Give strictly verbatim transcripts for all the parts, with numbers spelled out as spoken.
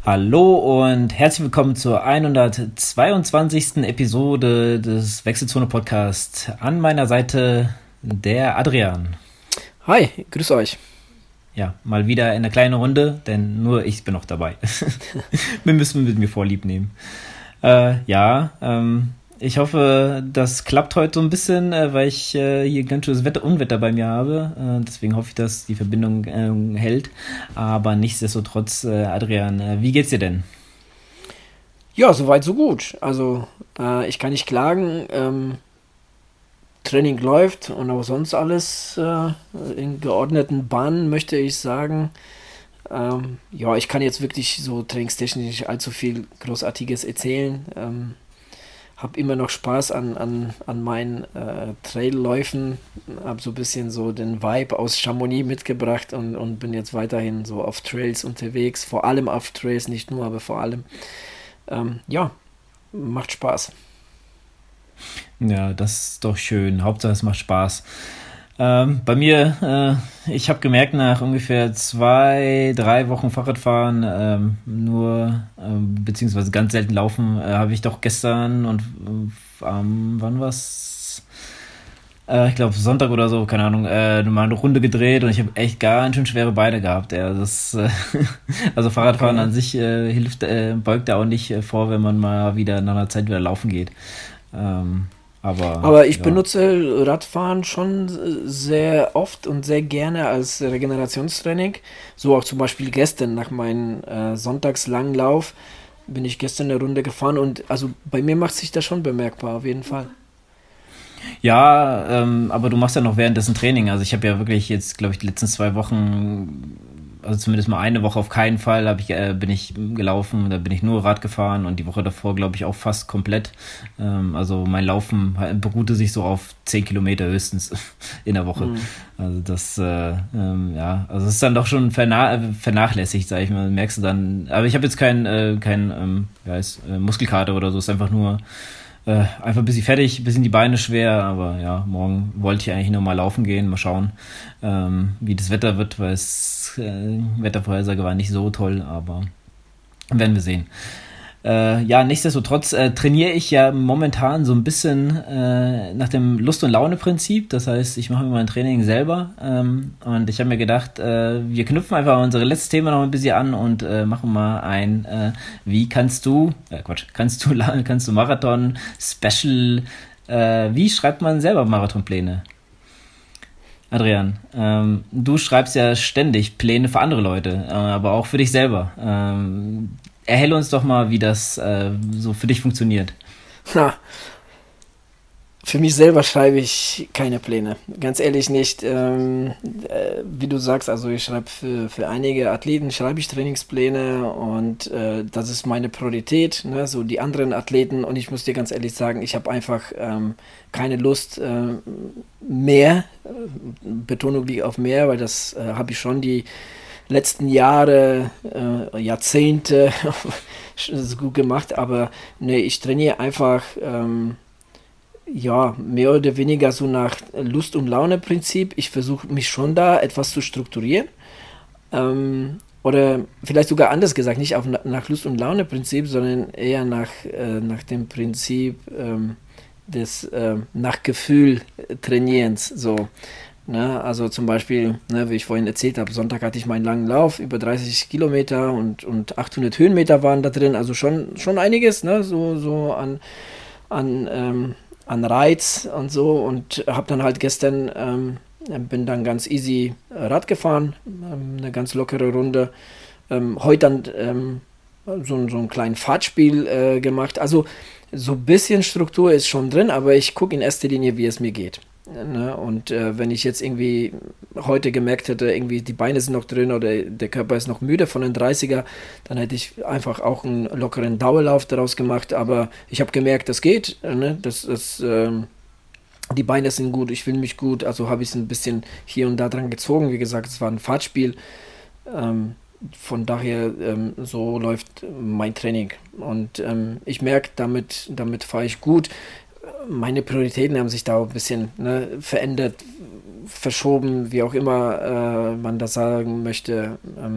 Hallo und herzlich willkommen zur hundertzweiundzwanzigsten Episode des Wechselzone Podcast. An meiner Seite der Adrian. Hi, grüß euch. Ja, mal wieder in einer kleinen Runde, denn nur ich bin noch dabei. Wir müssen mit mir Vorlieb nehmen. Äh, ja, ähm, ich hoffe, das klappt heute so ein bisschen, äh, weil ich äh, hier ganz schönes Wetter, Unwetter bei mir habe. Äh, deswegen hoffe ich, dass die Verbindung äh, hält. Aber nichtsdestotrotz, äh, Adrian, äh, wie geht's dir denn? Ja, soweit so gut. Also äh, ich kann nicht klagen. Ähm, Training läuft und auch sonst alles äh, in geordneten Bahnen, möchte ich sagen. Ähm, ja, ich kann jetzt wirklich so trainingstechnisch nicht allzu viel Großartiges erzählen. Ähm, Habe immer noch Spaß an, an, an meinen äh, Trailläufen. Habe so ein bisschen so den Vibe aus Chamonix mitgebracht und, und bin jetzt weiterhin so auf Trails unterwegs. Vor allem auf Trails, nicht nur, aber vor allem. Ähm, ja, macht Spaß. Ja, das ist doch schön. Hauptsache, es macht Spaß. Ähm, bei mir, äh, ich habe gemerkt, nach ungefähr zwei, drei Wochen Fahrradfahren, ähm, nur, ähm, beziehungsweise ganz selten laufen, äh, habe ich doch gestern und ähm, wann war's? Äh, ich glaube Sonntag oder so, keine Ahnung, äh, mal eine Runde gedreht und ich habe echt ganz schön schwere Beine gehabt. Ja, das, äh, also Fahrradfahren Okay. an sich äh, hilft, äh, beugt da auch nicht äh, vor, wenn man mal wieder nach einer Zeit wieder laufen geht. Ähm, aber Aber ich ja. benutze Radfahren schon sehr oft und sehr gerne als Regenerationstraining. So auch zum Beispiel gestern nach meinem äh, sonntagslangen Lauf bin ich gestern eine Runde gefahren und also bei mir macht sich das schon bemerkbar, auf jeden Fall. Ja, ähm, aber du machst ja noch währenddessen Training. Also ich habe ja wirklich jetzt, glaube ich, die letzten zwei Wochen, also zumindest mal eine Woche auf keinen Fall, hab ich, äh, bin ich gelaufen, da bin ich nur Rad gefahren und die Woche davor, glaube ich, auch fast komplett. Ähm, also mein Laufen beruhte sich so auf zehn Kilometer höchstens in der Woche. Hm. Also das, äh, ähm, ja, also es ist dann doch schon verna vernachlässigt, sag ich mal. Merkst du dann, aber ich habe jetzt keinen, äh, kein, ähm, wie heißt, äh, Muskelkater oder so, es ist einfach nur Äh, einfach ein bisschen fertig, ein bisschen die Beine schwer, aber ja, morgen wollte ich eigentlich nur mal laufen gehen, mal schauen, ähm, wie das Wetter wird, weil es äh, Wettervorhersage war nicht so toll, aber werden wir sehen. Äh, ja, nichtsdestotrotz äh, trainiere ich ja momentan so ein bisschen äh, nach dem Lust- und Laune-Prinzip. Das heißt, ich mache mir mein Training selber ähm, und ich habe mir gedacht, äh, wir knüpfen einfach unser letztes Thema noch ein bisschen an und äh, machen mal ein, äh, wie kannst du, äh, Quatsch, kannst du, kannst du Marathon, Special, äh, wie schreibt man selber Marathonpläne? Adrian, ähm, du schreibst ja ständig Pläne für andere Leute, äh, aber auch für dich selber. Ähm, erhelle uns doch mal, wie das äh, so für dich funktioniert. Ha, für mich selber schreibe ich keine Pläne. Ganz ehrlich nicht. Ähm, äh, wie du sagst, also ich schreibe für, für einige Athleten schreibe ich Trainingspläne und äh, das ist meine Priorität, ne? So die anderen Athleten und ich muss dir ganz ehrlich sagen, ich habe einfach ähm, keine Lust äh, mehr, äh, Betonung liegt auf mehr, weil das äh, habe ich schon die letzten Jahre, äh, Jahrzehnte so gut gemacht, aber nee, ich trainiere einfach ähm, ja, mehr oder weniger so nach Lust- und Laune-Prinzip. Ich versuche mich schon da etwas zu strukturieren. Ähm, oder vielleicht sogar anders gesagt, nicht auf, nach Lust- und Laune-Prinzip, sondern eher nach, äh, nach dem Prinzip ähm, des äh, nach Gefühl äh, Trainierens. So. Ne? Also zum Beispiel, ne, wie ich vorhin erzählt habe, Sonntag hatte ich meinen langen Lauf, über dreißig Kilometer und, und achthundert Höhenmeter waren da drin. Also schon, schon einiges, ne? so, so an, an ähm, an Reiz und so und habe dann halt gestern, ähm, bin dann ganz easy Rad gefahren, ähm, eine ganz lockere Runde. Ähm, heute dann ähm, so, so ein kleines Fahrtspiel äh, gemacht. Also so ein bisschen Struktur ist schon drin, aber ich gucke in erster Linie, wie es mir geht. Ne? Und äh, wenn ich jetzt irgendwie heute gemerkt hätte, irgendwie die Beine sind noch drin oder der Körper ist noch müde von den dreißiger, dann hätte ich einfach auch einen lockeren Dauerlauf daraus gemacht. Aber ich habe gemerkt, das geht. Ne? Das, das, ähm, die Beine sind gut, ich fühle mich gut. Also habe ich es ein bisschen hier und da dran gezogen. Wie gesagt, es war ein Fahrtspiel. Ähm, von daher, ähm, so läuft mein Training. Und ähm, ich merke, damit, damit fahre ich gut. Meine Prioritäten haben sich da auch ein bisschen ne, verändert, verschoben, wie auch immer äh, man das sagen möchte. Ähm,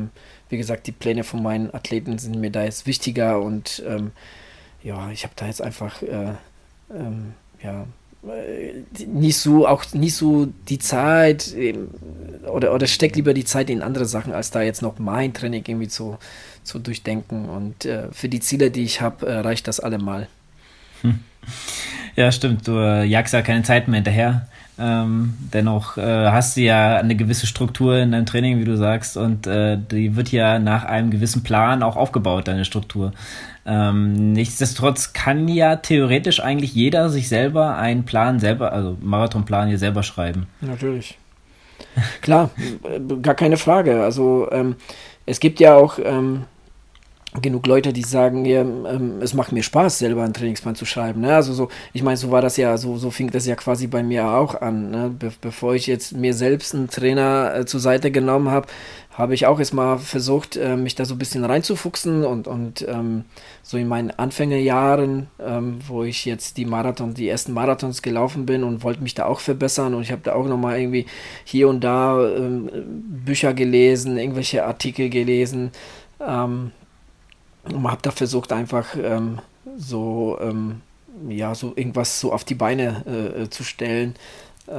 wie gesagt, die Pläne von meinen Athleten sind mir da jetzt wichtiger und ähm, ja, ich habe da jetzt einfach äh, ähm, ja, äh, nicht so, auch nicht so die Zeit ähm, oder, oder steck lieber die Zeit in andere Sachen, als da jetzt noch mein Training irgendwie zu, zu durchdenken. Und äh, für die Ziele, die ich habe, äh, reicht das allemal. Hm. Ja, stimmt, du äh, jagst ja keine Zeit mehr hinterher. Ähm, dennoch äh, hast du ja eine gewisse Struktur in deinem Training, wie du sagst, und äh, die wird ja nach einem gewissen Plan auch aufgebaut, deine Struktur. Ähm, nichtsdestotrotz kann ja theoretisch eigentlich jeder sich selber einen Plan selber, also Marathonplan hier selber schreiben. Natürlich. Klar, gar keine Frage. Also ähm, es gibt ja auch ähm, genug Leute, die sagen, ja, ähm, es macht mir Spaß, selber einen Trainingsplan zu schreiben. Ne? Also so, ich meine, so war das ja, so, so fing das ja quasi bei mir auch an. Ne? Be- bevor ich jetzt mir selbst einen Trainer äh, zur Seite genommen habe, habe ich auch erstmal versucht, äh, mich da so ein bisschen reinzufuchsen und, und ähm, so in meinen Anfängerjahren, ähm, wo ich jetzt die Marathon, die ersten Marathons gelaufen bin und wollte mich da auch verbessern und ich habe da auch nochmal irgendwie hier und da ähm, Bücher gelesen, irgendwelche Artikel gelesen, ähm, und habe da versucht einfach ähm, so ähm, ja so irgendwas so auf die Beine äh, zu stellen. Äh,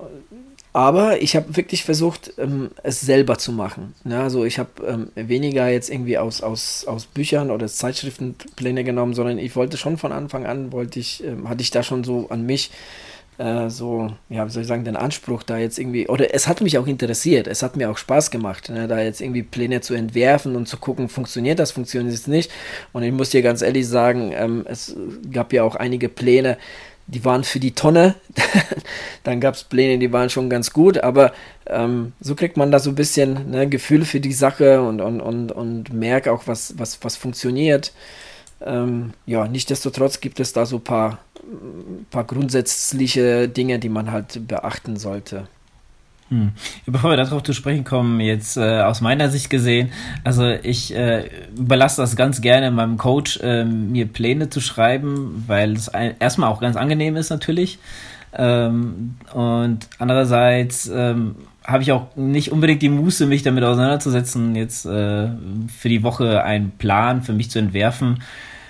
aber ich habe wirklich versucht, ähm, es selber zu machen. Ne? Also ich habe ähm, weniger jetzt irgendwie aus, aus, aus Büchern oder Zeitschriften Pläne genommen, sondern ich wollte schon von Anfang an, wollte ich, ähm, hatte ich da schon so an mich äh, so, ja, wie soll ich sagen, den Anspruch da jetzt irgendwie, oder es hat mich auch interessiert, es hat mir auch Spaß gemacht, ne, da jetzt irgendwie Pläne zu entwerfen und zu gucken, funktioniert das, funktioniert es nicht. Und ich muss dir ganz ehrlich sagen, ähm, es gab ja auch einige Pläne, die waren für die Tonne, dann gab es Pläne, die waren schon ganz gut, aber ähm, so kriegt man da so ein bisschen ne, Gefühl für die Sache und, und, und, und merkt auch, was, was, was funktioniert. Ähm, ja, nichtsdestotrotz gibt es da so ein paar, paar grundsätzliche Dinge, die man halt beachten sollte. Hm. Bevor wir darauf zu sprechen kommen, jetzt äh, aus meiner Sicht gesehen, also ich äh, überlasse das ganz gerne meinem Coach, äh, mir Pläne zu schreiben, weil es ein, erstmal auch ganz angenehm ist natürlich ähm, und andererseits ähm, habe ich auch nicht unbedingt die Muße, mich damit auseinanderzusetzen, jetzt äh, für die Woche einen Plan für mich zu entwerfen.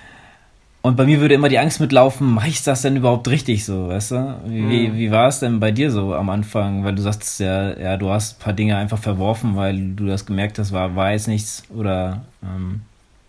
Und bei mir würde immer die Angst mitlaufen, mache ich das denn überhaupt richtig so, weißt du? Wie, Mhm. wie war es denn bei dir so am Anfang? Weil du sagst ja, ja, du hast ein paar Dinge einfach verworfen, weil du das gemerkt hast, war, war jetzt nichts oder ähm,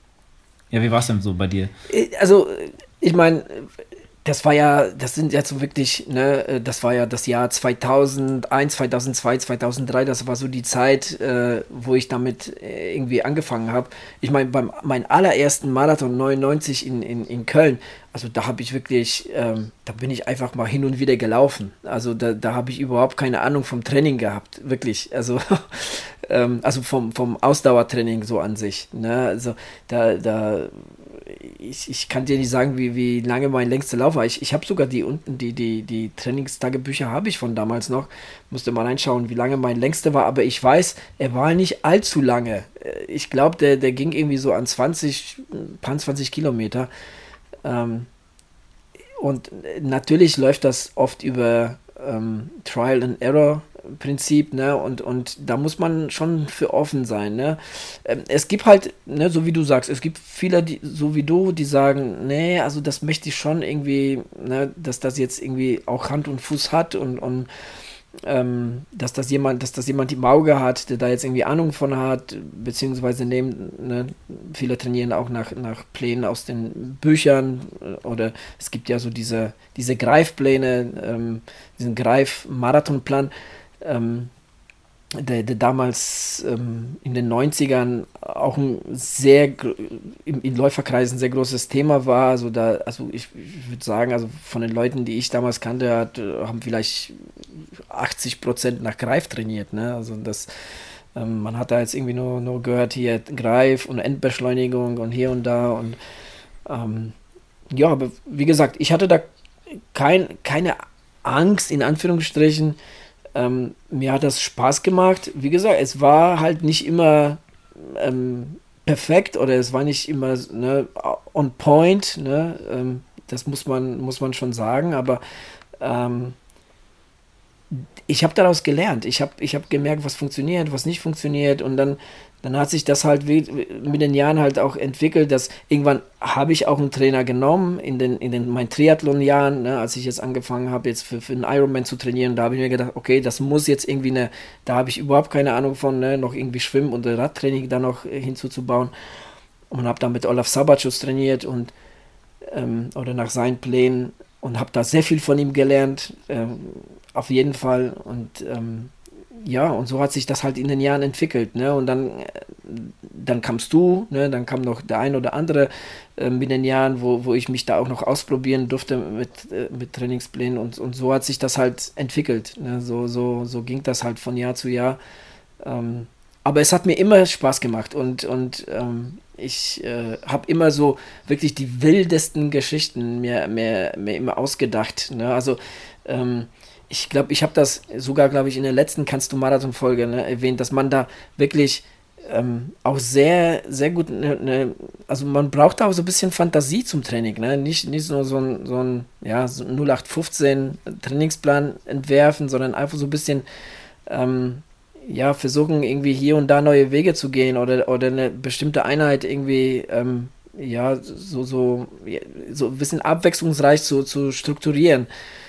ja, wie war es denn so bei dir? Also, ich meine, das war ja, das sind jetzt so wirklich, ne, das war ja das Jahr zweitausendeins, zweitausendzwei, zweitausenddrei, das war so die Zeit, äh, wo ich damit äh, irgendwie angefangen habe. Ich meine, beim meinem allerersten Marathon neunundneunzig in, in, in Köln, also da habe ich wirklich, ähm, da bin ich einfach mal hin und wieder gelaufen. Also da, da habe ich überhaupt keine Ahnung vom Training gehabt, wirklich. Also, ähm, also vom, vom Ausdauertraining so an sich. Ne? Also da, da ich, ich kann dir nicht sagen, wie, wie lange mein längster Lauf war. Ich, ich habe sogar die unten, die, die, die Trainingstagebücher habe ich von damals noch. Musste mal reinschauen, wie lange mein längster war. Aber ich weiß, er war nicht allzu lange. Äh, Ich glaube, der, der ging irgendwie so an zwanzig, paar zwanzig Kilometer. Ähm, und natürlich läuft das oft über ähm, Trial and Error Prinzip, ne, und, und da muss man schon für offen sein, ne. Ähm, es gibt halt, ne, so wie du sagst, es gibt viele, die, so wie du, die sagen, nee, also das möchte ich schon irgendwie, ne, dass das jetzt irgendwie auch Hand und Fuß hat und, und ähm, dass das jemand, dass das jemand im Auge hat, der da jetzt irgendwie Ahnung von hat, beziehungsweise nehmen, ne, viele trainieren auch nach, nach Plänen aus den Büchern äh, oder es gibt ja so diese, diese Greifpläne, ähm, diesen Greif-Marathonplan, ähm, der, der damals ähm, in den neunzigern auch ein sehr gr- in, in Läuferkreisen sehr großes Thema war. Also da, also ich, ich würde sagen, also von den Leuten, die ich damals kannte, hat, äh, haben vielleicht achtzig Prozent nach Greif trainiert. Ne? Also das, ähm, man hat da jetzt irgendwie nur, nur gehört, hier Greif und Endbeschleunigung und hier und da und ähm, ja, aber wie gesagt, ich hatte da kein, keine Angst, in Anführungsstrichen. Ähm, mir hat das Spaß gemacht. Wie gesagt, es war halt nicht immer ähm, perfekt oder es war nicht immer ne, on point. Ne? Ähm, das muss man, muss man schon sagen, aber ähm, ich habe daraus gelernt. Ich habe ich hab gemerkt, was funktioniert, was nicht funktioniert und dann, dann hat sich das halt mit den Jahren halt auch entwickelt, dass irgendwann habe ich auch einen Trainer genommen in den, in den meinen Triathlon-Jahren, ne, als ich jetzt angefangen habe, jetzt für, für einen Ironman zu trainieren, da habe ich mir gedacht, okay, das muss jetzt irgendwie eine, da habe ich überhaupt keine Ahnung von, ne, noch irgendwie Schwimmen und Radtraining da noch hinzuzubauen und habe dann mit Olaf Sabatschus trainiert und ähm, oder nach seinen Plänen und habe da sehr viel von ihm gelernt, ähm, auf jeden Fall und ähm, ja, und so hat sich das halt in den Jahren entwickelt, ne? Und dann, dann kamst du, ne? Dann kam noch der ein oder andere äh, mit den Jahren, wo, wo ich mich da auch noch ausprobieren durfte mit, äh, mit Trainingsplänen und, und so hat sich das halt entwickelt, ne? So, so, so ging das halt von Jahr zu Jahr. Ähm, aber es hat mir immer Spaß gemacht und, und ähm, ich äh, habe immer so wirklich die wildesten Geschichten mir, mir, mir immer ausgedacht, ne? Also, ähm, ich glaube, ich habe das sogar, glaube ich, in der letzten Kannst du Marathon-Folge, ne, erwähnt, dass man da wirklich ähm, auch sehr, sehr gut, ne, ne, also man braucht da auch so ein bisschen Fantasie zum Training, ne? Nicht, nicht nur so ein, so ein ja, so null acht fünfzehn Trainingsplan entwerfen, sondern einfach so ein bisschen ähm, ja, versuchen, irgendwie hier und da neue Wege zu gehen oder, oder eine bestimmte Einheit irgendwie ähm, ja, so, so, so ein bisschen abwechslungsreich zu, zu strukturieren.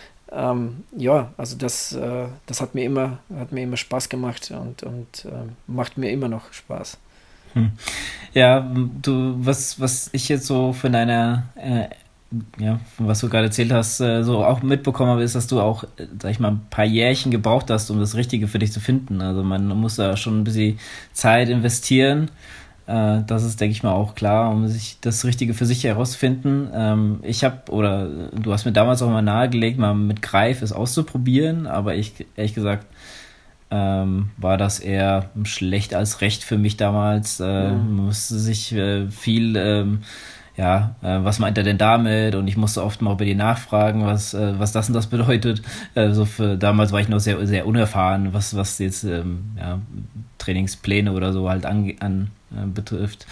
Ähm, ja, also das, äh, das hat mir immer, hat mir immer Spaß gemacht und, und äh, macht mir immer noch Spaß. Hm. Ja, du, was, was ich jetzt so von deiner, äh, ja, von was du gerade erzählt hast, äh, so auch mitbekommen habe, ist, dass du auch, äh, sag ich mal, ein paar Jährchen gebraucht hast, um das Richtige für dich zu finden. Also man muss da schon ein bisschen Zeit investieren. Äh, das ist, denke ich mal, auch klar, um sich das Richtige für sich herauszufinden. Ähm, ich habe, oder du hast mir damals auch mal nahegelegt, mal mit Greif es auszuprobieren, aber ich, ehrlich gesagt, ähm, war das eher schlecht als recht für mich damals. Äh, Mhm. man musste sich äh, viel, ähm, ja, äh, was meint er denn damit? Und ich musste oft mal bei dir nachfragen, was, äh, was das und das bedeutet. Äh, so für, damals war ich noch sehr, sehr unerfahren, was, was jetzt ähm, ja, Trainingspläne oder so halt an, an äh, betrifft.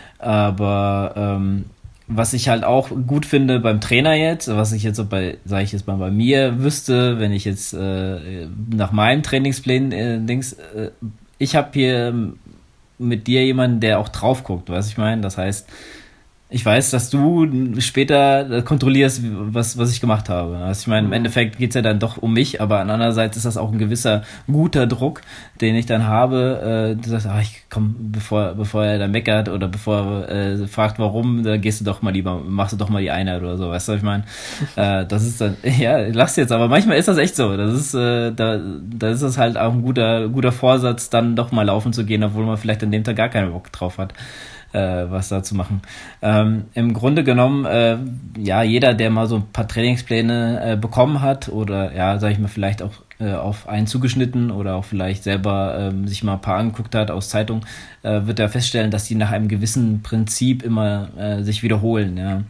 Aber ähm, was ich halt auch gut finde beim Trainer jetzt, was ich jetzt so bei, sage ich jetzt mal bei mir wüsste, wenn ich jetzt äh, nach meinem Trainingsplan äh, Dings, äh, ich habe hier mit dir jemanden, der auch drauf guckt, was ich meine. Das heißt, ich weiß, dass du später kontrollierst, was, was ich gemacht habe. Also ich meine, im Endeffekt geht's ja dann doch um mich, aber andererseits ist das auch ein gewisser guter Druck, den ich dann habe. Äh, du sagst, ach, ich komm, bevor, bevor er da meckert oder bevor er äh, fragt, warum, da gehst du doch mal lieber, machst du doch mal die Einheit oder so, weißt du, was ich meine? Äh, das ist dann, ja, lass jetzt, aber manchmal ist das echt so. Das ist, äh, da, da ist es halt auch ein guter, guter Vorsatz, dann doch mal laufen zu gehen, obwohl man vielleicht an dem Tag gar keinen Bock drauf hat. Äh, was da zu machen. Ähm, im Grunde genommen, äh, ja, jeder, der mal so ein paar Trainingspläne äh, bekommen hat oder, ja, sag ich mal, vielleicht auch äh, auf einen zugeschnitten oder auch vielleicht selber ähm, sich mal ein paar angeguckt hat aus Zeitung, äh, wird er feststellen, dass die nach einem gewissen Prinzip immer äh, sich wiederholen, ja.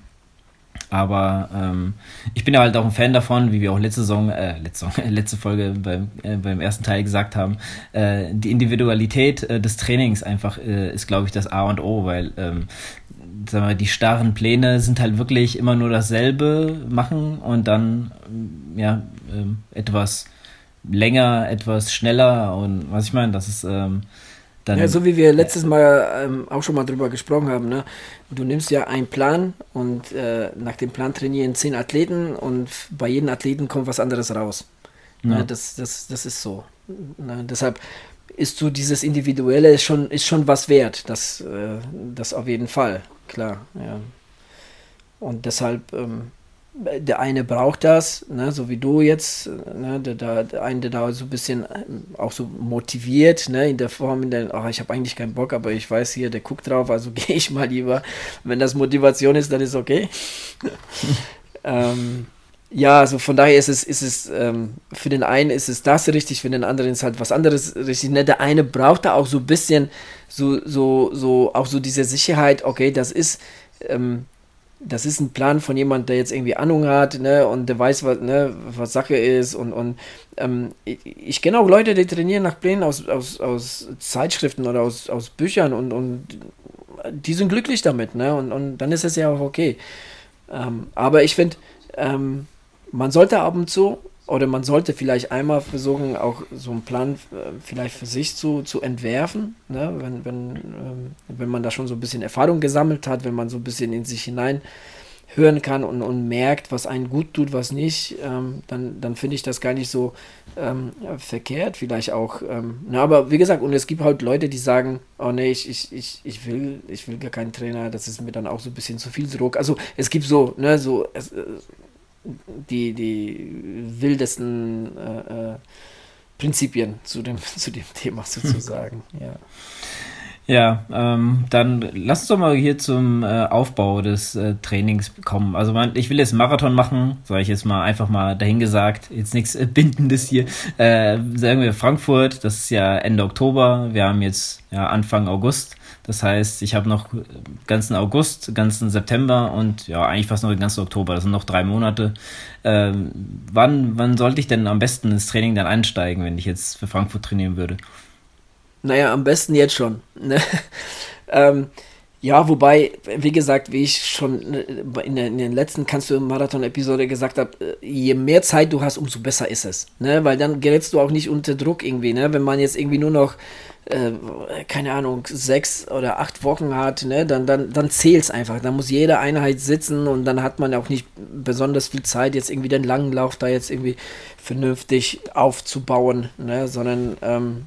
Aber ähm, ich bin ja halt auch ein Fan davon, wie wir auch letzte Saison, äh, letzte, Saison, letzte Folge beim, äh, beim ersten Teil gesagt haben, äh, die Individualität äh, des Trainings einfach äh, ist, glaube ich, das A und O, weil ähm, sagen wir, die starren Pläne sind halt wirklich immer nur dasselbe machen und dann ja ähm, etwas länger, etwas schneller und was ich meine, das ist ähm, dann, Ja, so wie wir letztes Mal ähm, auch schon mal drüber gesprochen haben, ne? Du nimmst ja einen Plan und äh, nach dem Plan trainieren zehn Athleten und bei jedem Athleten kommt was anderes raus. ja. Ne? Das, das, das ist so. Ne? Deshalb ist so dieses Individuelle ist schon, ist schon was wert. Das, äh, das auf jeden Fall, klar. Ja. Und deshalb, ähm, der eine braucht das, ne, so wie du jetzt, ne, der, der, der eine, der da so ein bisschen ähm, auch so motiviert, ne, in der Form, in der, ach, ich habe eigentlich keinen Bock, aber ich weiß hier, der guckt drauf, also gehe ich mal lieber. Wenn das Motivation ist, dann ist okay. ähm, ja, also von daher ist es, ist es, ähm, für den einen ist es das richtig, für den anderen ist halt was anderes richtig, ne, der eine braucht da auch so ein bisschen, so, so, so, auch so diese Sicherheit, okay, das ist, ähm, das ist ein Plan von jemand, der jetzt irgendwie Ahnung hat, ne, und der weiß, was, ne, was Sache ist und, und ähm, ich, ich kenne auch Leute, die trainieren nach Plänen aus, aus, aus Zeitschriften oder aus, aus Büchern und, und die sind glücklich damit, ne, und, und dann ist es ja auch okay. Ähm, aber ich finde, ähm, man sollte ab und zu oder man sollte vielleicht einmal versuchen, auch so einen Plan äh, vielleicht für sich zu, zu entwerfen, ne? wenn, wenn, ähm, wenn man da schon so ein bisschen Erfahrung gesammelt hat, wenn man so ein bisschen in sich hinein hören kann und, und merkt, was einen gut tut, was nicht, ähm, dann, dann finde ich das gar nicht so ähm, verkehrt, vielleicht auch. Ähm, na, aber wie gesagt, und es gibt halt Leute, die sagen, oh nee, ich, ich, ich, ich will, ich will gar keinen Trainer, das ist mir dann auch so ein bisschen zu viel Druck. Also es gibt so, ne, so es, äh, die, die wildesten äh, äh, Prinzipien zu dem, zu dem Thema sozusagen, ja. Ja, ähm, dann lass uns doch mal hier zum äh, Aufbau des äh, Trainings kommen. Also man, ich will jetzt einen Marathon machen, sage ich jetzt mal einfach mal dahingesagt, jetzt nichts äh, Bindendes hier. Äh, sagen wir Frankfurt, das ist ja Ende Oktober, wir haben jetzt ja Anfang August. Das heißt, ich habe noch ganzen August, ganzen September und ja, eigentlich fast noch den ganzen Oktober. Das sind noch drei Monate. Ähm, wann, wann sollte ich denn am besten ins Training dann einsteigen, wenn ich jetzt für Frankfurt trainieren würde? Naja, am besten jetzt schon. Ne? ähm, ja, wobei, wie gesagt, wie ich schon in den, in den letzten Kannst du Marathon-Episode gesagt habe, je mehr Zeit du hast, umso besser ist es. Ne? Weil dann gerätst du auch nicht unter Druck irgendwie. Ne? Wenn man jetzt irgendwie nur noch, äh, keine Ahnung, sechs oder acht Wochen hat, ne? dann, dann, dann zählt es einfach. Dann muss jede Einheit sitzen und dann hat man auch nicht besonders viel Zeit, jetzt irgendwie den langen Lauf da jetzt irgendwie vernünftig aufzubauen, ne? Sondern ähm,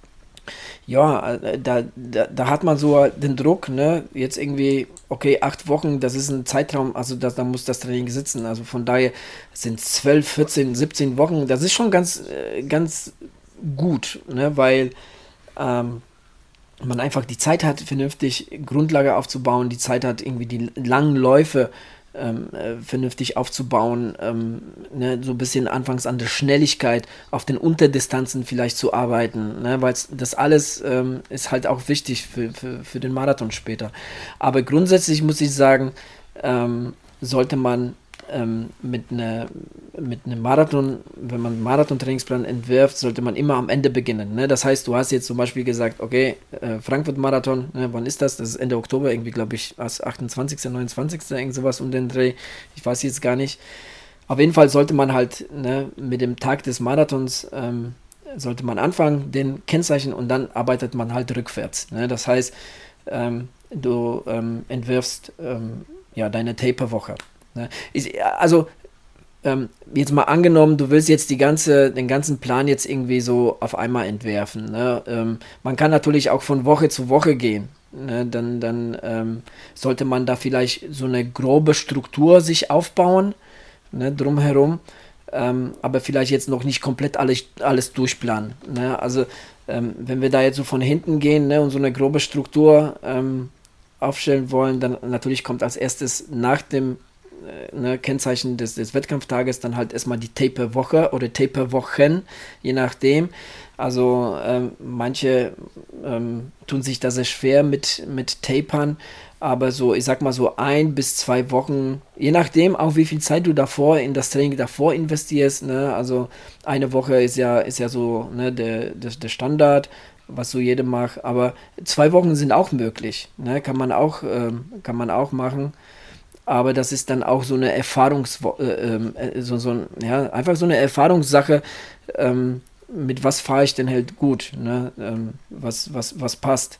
ja, da, da, da hat man so den Druck, ne, jetzt irgendwie, okay, acht Wochen, das ist ein Zeitraum, also das, da muss das Training sitzen, also von daher sind zwölf, vierzehn, siebzehn Wochen, das ist schon ganz, ganz gut, ne, weil ähm, man einfach die Zeit hat, vernünftig Grundlage aufzubauen, die Zeit hat, irgendwie die langen Läufe Ähm, äh, vernünftig aufzubauen, ähm, ne, so ein bisschen anfangs an der Schnelligkeit auf den Unterdistanzen vielleicht zu arbeiten, ne, weil das alles ähm, ist halt auch wichtig für, für, für den Marathon später. Aber grundsätzlich muss ich sagen, ähm, sollte man ähm, mit einer mit einem Marathon, wenn man einen Marathon-Trainingsplan entwirft, sollte man immer am Ende beginnen. Ne? Das heißt, du hast jetzt zum Beispiel gesagt, okay, äh, Frankfurt-Marathon, ne, wann ist das? Das ist Ende Oktober, irgendwie glaube ich, achtundzwanzigster, neunundzwanzigster, irgend sowas um den Dreh. Ich weiß jetzt gar nicht. Auf jeden Fall sollte man halt, ne, mit dem Tag des Marathons ähm, sollte man anfangen, den Kennzeichen, und dann arbeitet man halt rückwärts. Ne? Das heißt, ähm, du ähm, entwirfst ähm, ja, deine Taper-Woche. Ne? Ist, also Ähm, jetzt mal angenommen, du willst jetzt die ganze, den ganzen Plan jetzt irgendwie so auf einmal entwerfen. Ne? Ähm, man kann natürlich auch von Woche zu Woche gehen. Ne? Dann, dann ähm, sollte man da vielleicht so eine grobe Struktur sich aufbauen, ne, drumherum, ähm, aber vielleicht jetzt noch nicht komplett alles, alles durchplanen. Ne? Also ähm, wenn wir da jetzt so von hinten gehen, ne, und so eine grobe Struktur ähm, aufstellen wollen, dann natürlich kommt als erstes nach dem Ne, Kennzeichen des, des Wettkampftages dann halt erstmal die Taper-Woche oder Taper-Wochen, je nachdem. Also ähm, manche ähm, tun sich da sehr schwer mit, mit Tapern, aber so, ich sag mal so ein bis zwei Wochen, je nachdem auch wie viel Zeit du davor in das Training davor investierst, ne? Also eine Woche ist ja, ist ja so, ne, der, der, der Standard, was so jedem macht, aber zwei Wochen sind auch möglich, ne? Kann man auch, ähm, kann man auch machen. Aber das ist dann auch so eine Erfahrungs äh, äh, so, so ein, ja, einfach so eine Erfahrungssache, ähm, mit was fahre ich denn halt gut, ne? ähm, was, was, was passt.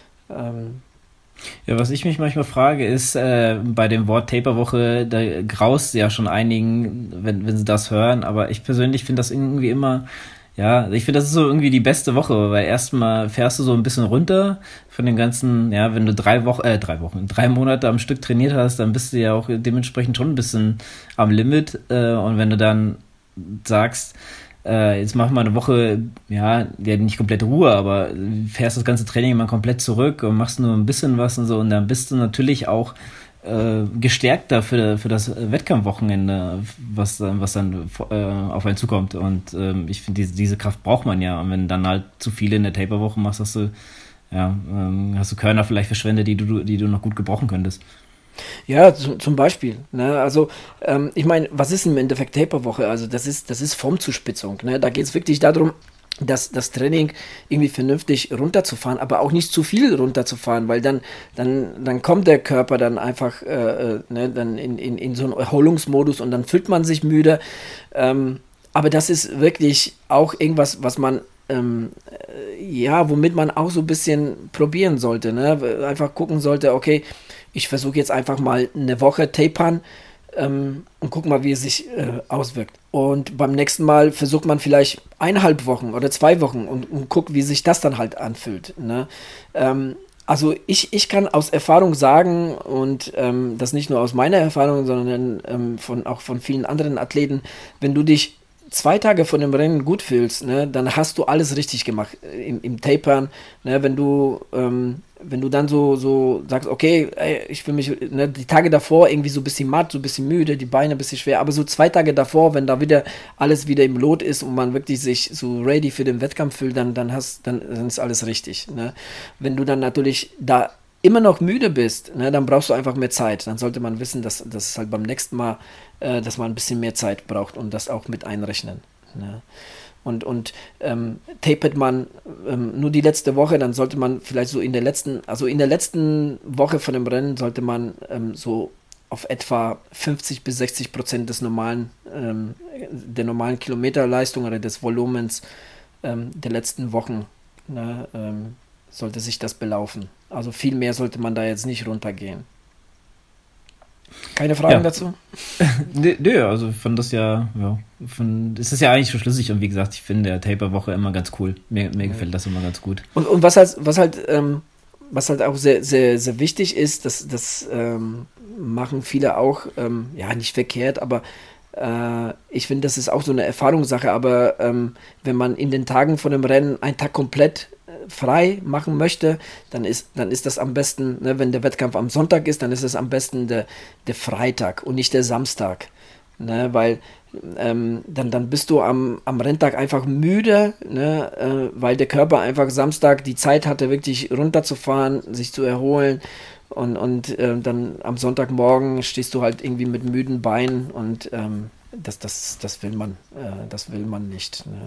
Ähm. Ja, was ich mich manchmal frage, ist äh, bei dem Wort Taperwoche, da graust ja schon einigen, wenn, wenn sie das hören, aber ich persönlich finde das irgendwie immer, ja, ich finde, das ist so irgendwie die beste Woche, weil erstmal fährst du so ein bisschen runter von den ganzen, ja, wenn du drei Wochen, äh, drei Wochen, drei Monate am Stück trainiert hast, dann bist du ja auch dementsprechend schon ein bisschen am Limit, äh, und wenn du dann sagst, äh, jetzt mach mal eine Woche, ja, ja, nicht komplett Ruhe, aber fährst das ganze Training mal komplett zurück und machst nur ein bisschen was und so, und dann bist du natürlich auch äh, gestärkter für, für das Wettkampfwochenende, was, was dann äh, auf einen zukommt. Und ähm, ich finde, diese, diese Kraft braucht man ja. Und wenn dann halt zu viele in der Taperwoche machst, hast du, ja, ähm, hast du Körner vielleicht verschwendet, die du, die du noch gut gebrauchen könntest. Ja, zu, zum Beispiel. Ne? Also, ähm, ich meine, was ist im Endeffekt Taperwoche? Also, das ist, das ist Formzuspitzung. Ne? Da geht es wirklich darum, das, das Training irgendwie vernünftig runterzufahren, aber auch nicht zu viel runterzufahren, weil dann, dann, dann kommt der Körper dann einfach äh, ne, dann in, in, in so einen Erholungsmodus und dann fühlt man sich müde. Ähm, aber das ist wirklich auch irgendwas, was man, ähm, äh, ja, womit man auch so ein bisschen probieren sollte, ne? Einfach gucken sollte, okay, ich versuche jetzt einfach mal eine Woche tapern ähm, und guck mal, wie es sich äh, auswirkt. Und beim nächsten Mal versucht man vielleicht eineinhalb Wochen oder zwei Wochen und, und guckt, wie sich das dann halt anfühlt, ne? Ähm, also ich, ich kann aus Erfahrung sagen und ähm, das nicht nur aus meiner Erfahrung, sondern ähm, von, auch von vielen anderen Athleten, wenn du dich zwei Tage vor dem Rennen gut fühlst, ne, dann hast du alles richtig gemacht äh, im, im Tapern. Ne, wenn du, ähm, wenn du dann so, so sagst, okay, ey, ich will mich, ne, die Tage davor irgendwie so ein bisschen matt, so ein bisschen müde, die Beine ein bisschen schwer, aber so zwei Tage davor, wenn da wieder alles wieder im Lot ist und man wirklich sich so ready für den Wettkampf fühlt, dann, dann, hast, dann, dann ist alles richtig. Ne? Wenn du dann natürlich da immer noch müde bist, ne, dann brauchst du einfach mehr Zeit. Dann sollte man wissen, dass, dass es halt beim nächsten Mal, äh, dass man ein bisschen mehr Zeit braucht und das auch mit einrechnen. Ne? Und, und ähm, tapet man ähm, nur die letzte Woche, dann sollte man vielleicht so in der letzten, also in der letzten Woche von dem Rennen sollte man ähm, so auf etwa fünfzig bis sechzig Prozent des normalen, ähm, der normalen Kilometerleistung oder des Volumens ähm, der letzten Wochen, ne, ähm, sollte sich das belaufen. Also viel mehr sollte man da jetzt nicht runtergehen. Keine Fragen Ja. dazu? Nö, nö, also ich fand das ja, ja, von, das ist ja eigentlich schon schlüssig und wie gesagt, ich finde der Taper-Woche immer ganz cool. Mir, mir gefällt das immer ganz gut. Und, und was halt, was halt, ähm, was halt auch sehr, sehr, sehr wichtig ist, das, das ähm, machen viele auch, ähm, ja, nicht verkehrt, aber äh, ich finde, das ist auch so eine Erfahrungssache, aber ähm, wenn man in den Tagen von dem Rennen einen Tag komplett frei machen möchte, dann ist, dann ist das am besten, ne, wenn der Wettkampf am Sonntag ist, dann ist es am besten der, der Freitag und nicht der Samstag. Ne, weil ähm, dann, dann bist du am, am Renntag einfach müde, ne, äh, weil der Körper einfach Samstag die Zeit hatte, wirklich runterzufahren, sich zu erholen und, und äh, dann am Sonntagmorgen stehst du halt irgendwie mit müden Beinen und ähm, das, das, das will man, äh, das will man nicht. Ne.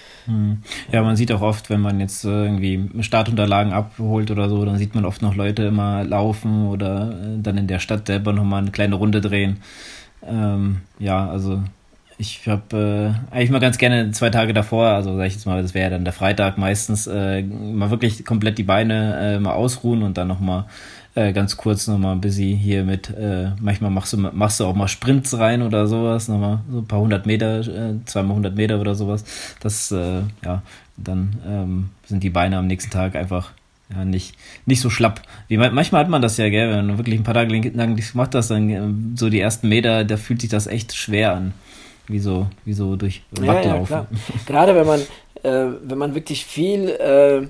Ja, man sieht auch oft, wenn man jetzt irgendwie Startunterlagen abholt oder so, dann sieht man oft noch Leute immer laufen oder dann in der Stadt selber nochmal eine kleine Runde drehen. Ähm, ja, also ich habe äh, eigentlich mal ganz gerne zwei Tage davor, also sag ich jetzt mal, das wäre ja dann der Freitag meistens, äh, mal wirklich komplett die Beine äh, mal ausruhen und dann nochmal äh, ganz kurz nochmal ein bisschen hier mit, äh, manchmal machst du machst du auch mal Sprints rein oder sowas, nochmal so ein paar hundert Meter, äh, zweimal hundert Meter oder sowas. Das, äh, ja, dann ähm, sind die Beine am nächsten Tag einfach ja nicht, nicht so schlapp. Wie manchmal hat man das ja, gell, wenn du wirklich ein paar Tage lang nichts gemacht hast, dann äh, so die ersten Meter, da fühlt sich das echt schwer an. Wie so, wie so durch Watt ja, laufen. Ja, gerade wenn man, äh, wenn man wirklich viel äh,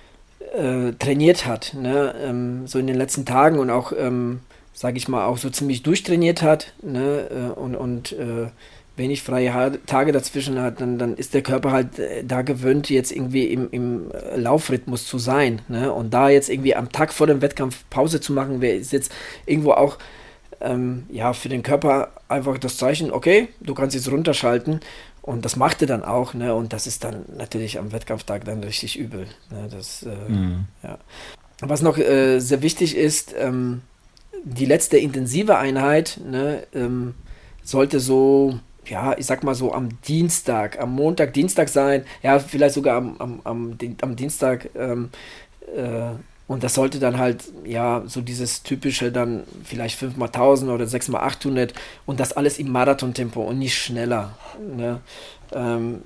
äh, trainiert hat, ne, ähm, so in den letzten Tagen und auch, ähm, sage ich mal, auch so ziemlich durchtrainiert hat, ne, äh, und, und äh, wenig freie ha- Tage dazwischen hat, dann, dann ist der Körper halt äh, da gewöhnt, jetzt irgendwie im, im Laufrhythmus zu sein, ne, und da jetzt irgendwie am Tag vor dem Wettkampf Pause zu machen, wäre ist jetzt irgendwo auch ähm, ja, für den Körper einfach das Zeichen, okay, du kannst jetzt runterschalten. Und das macht er dann auch, ne? Und das ist dann natürlich am Wettkampftag dann richtig übel. Ne? Das, äh, mhm. ja. Was noch äh, sehr wichtig ist, ähm, die letzte intensive Einheit, ne, ähm, sollte so, ja, ich sag mal so am Dienstag, am Montag, Dienstag sein, ja, vielleicht sogar am, am, am, am Dienstag, ähm, äh, und das sollte dann halt, ja, so dieses typische dann vielleicht fünf mal tausend oder sechs mal achthundert und das alles im Marathontempo und nicht schneller. Ne? Ähm,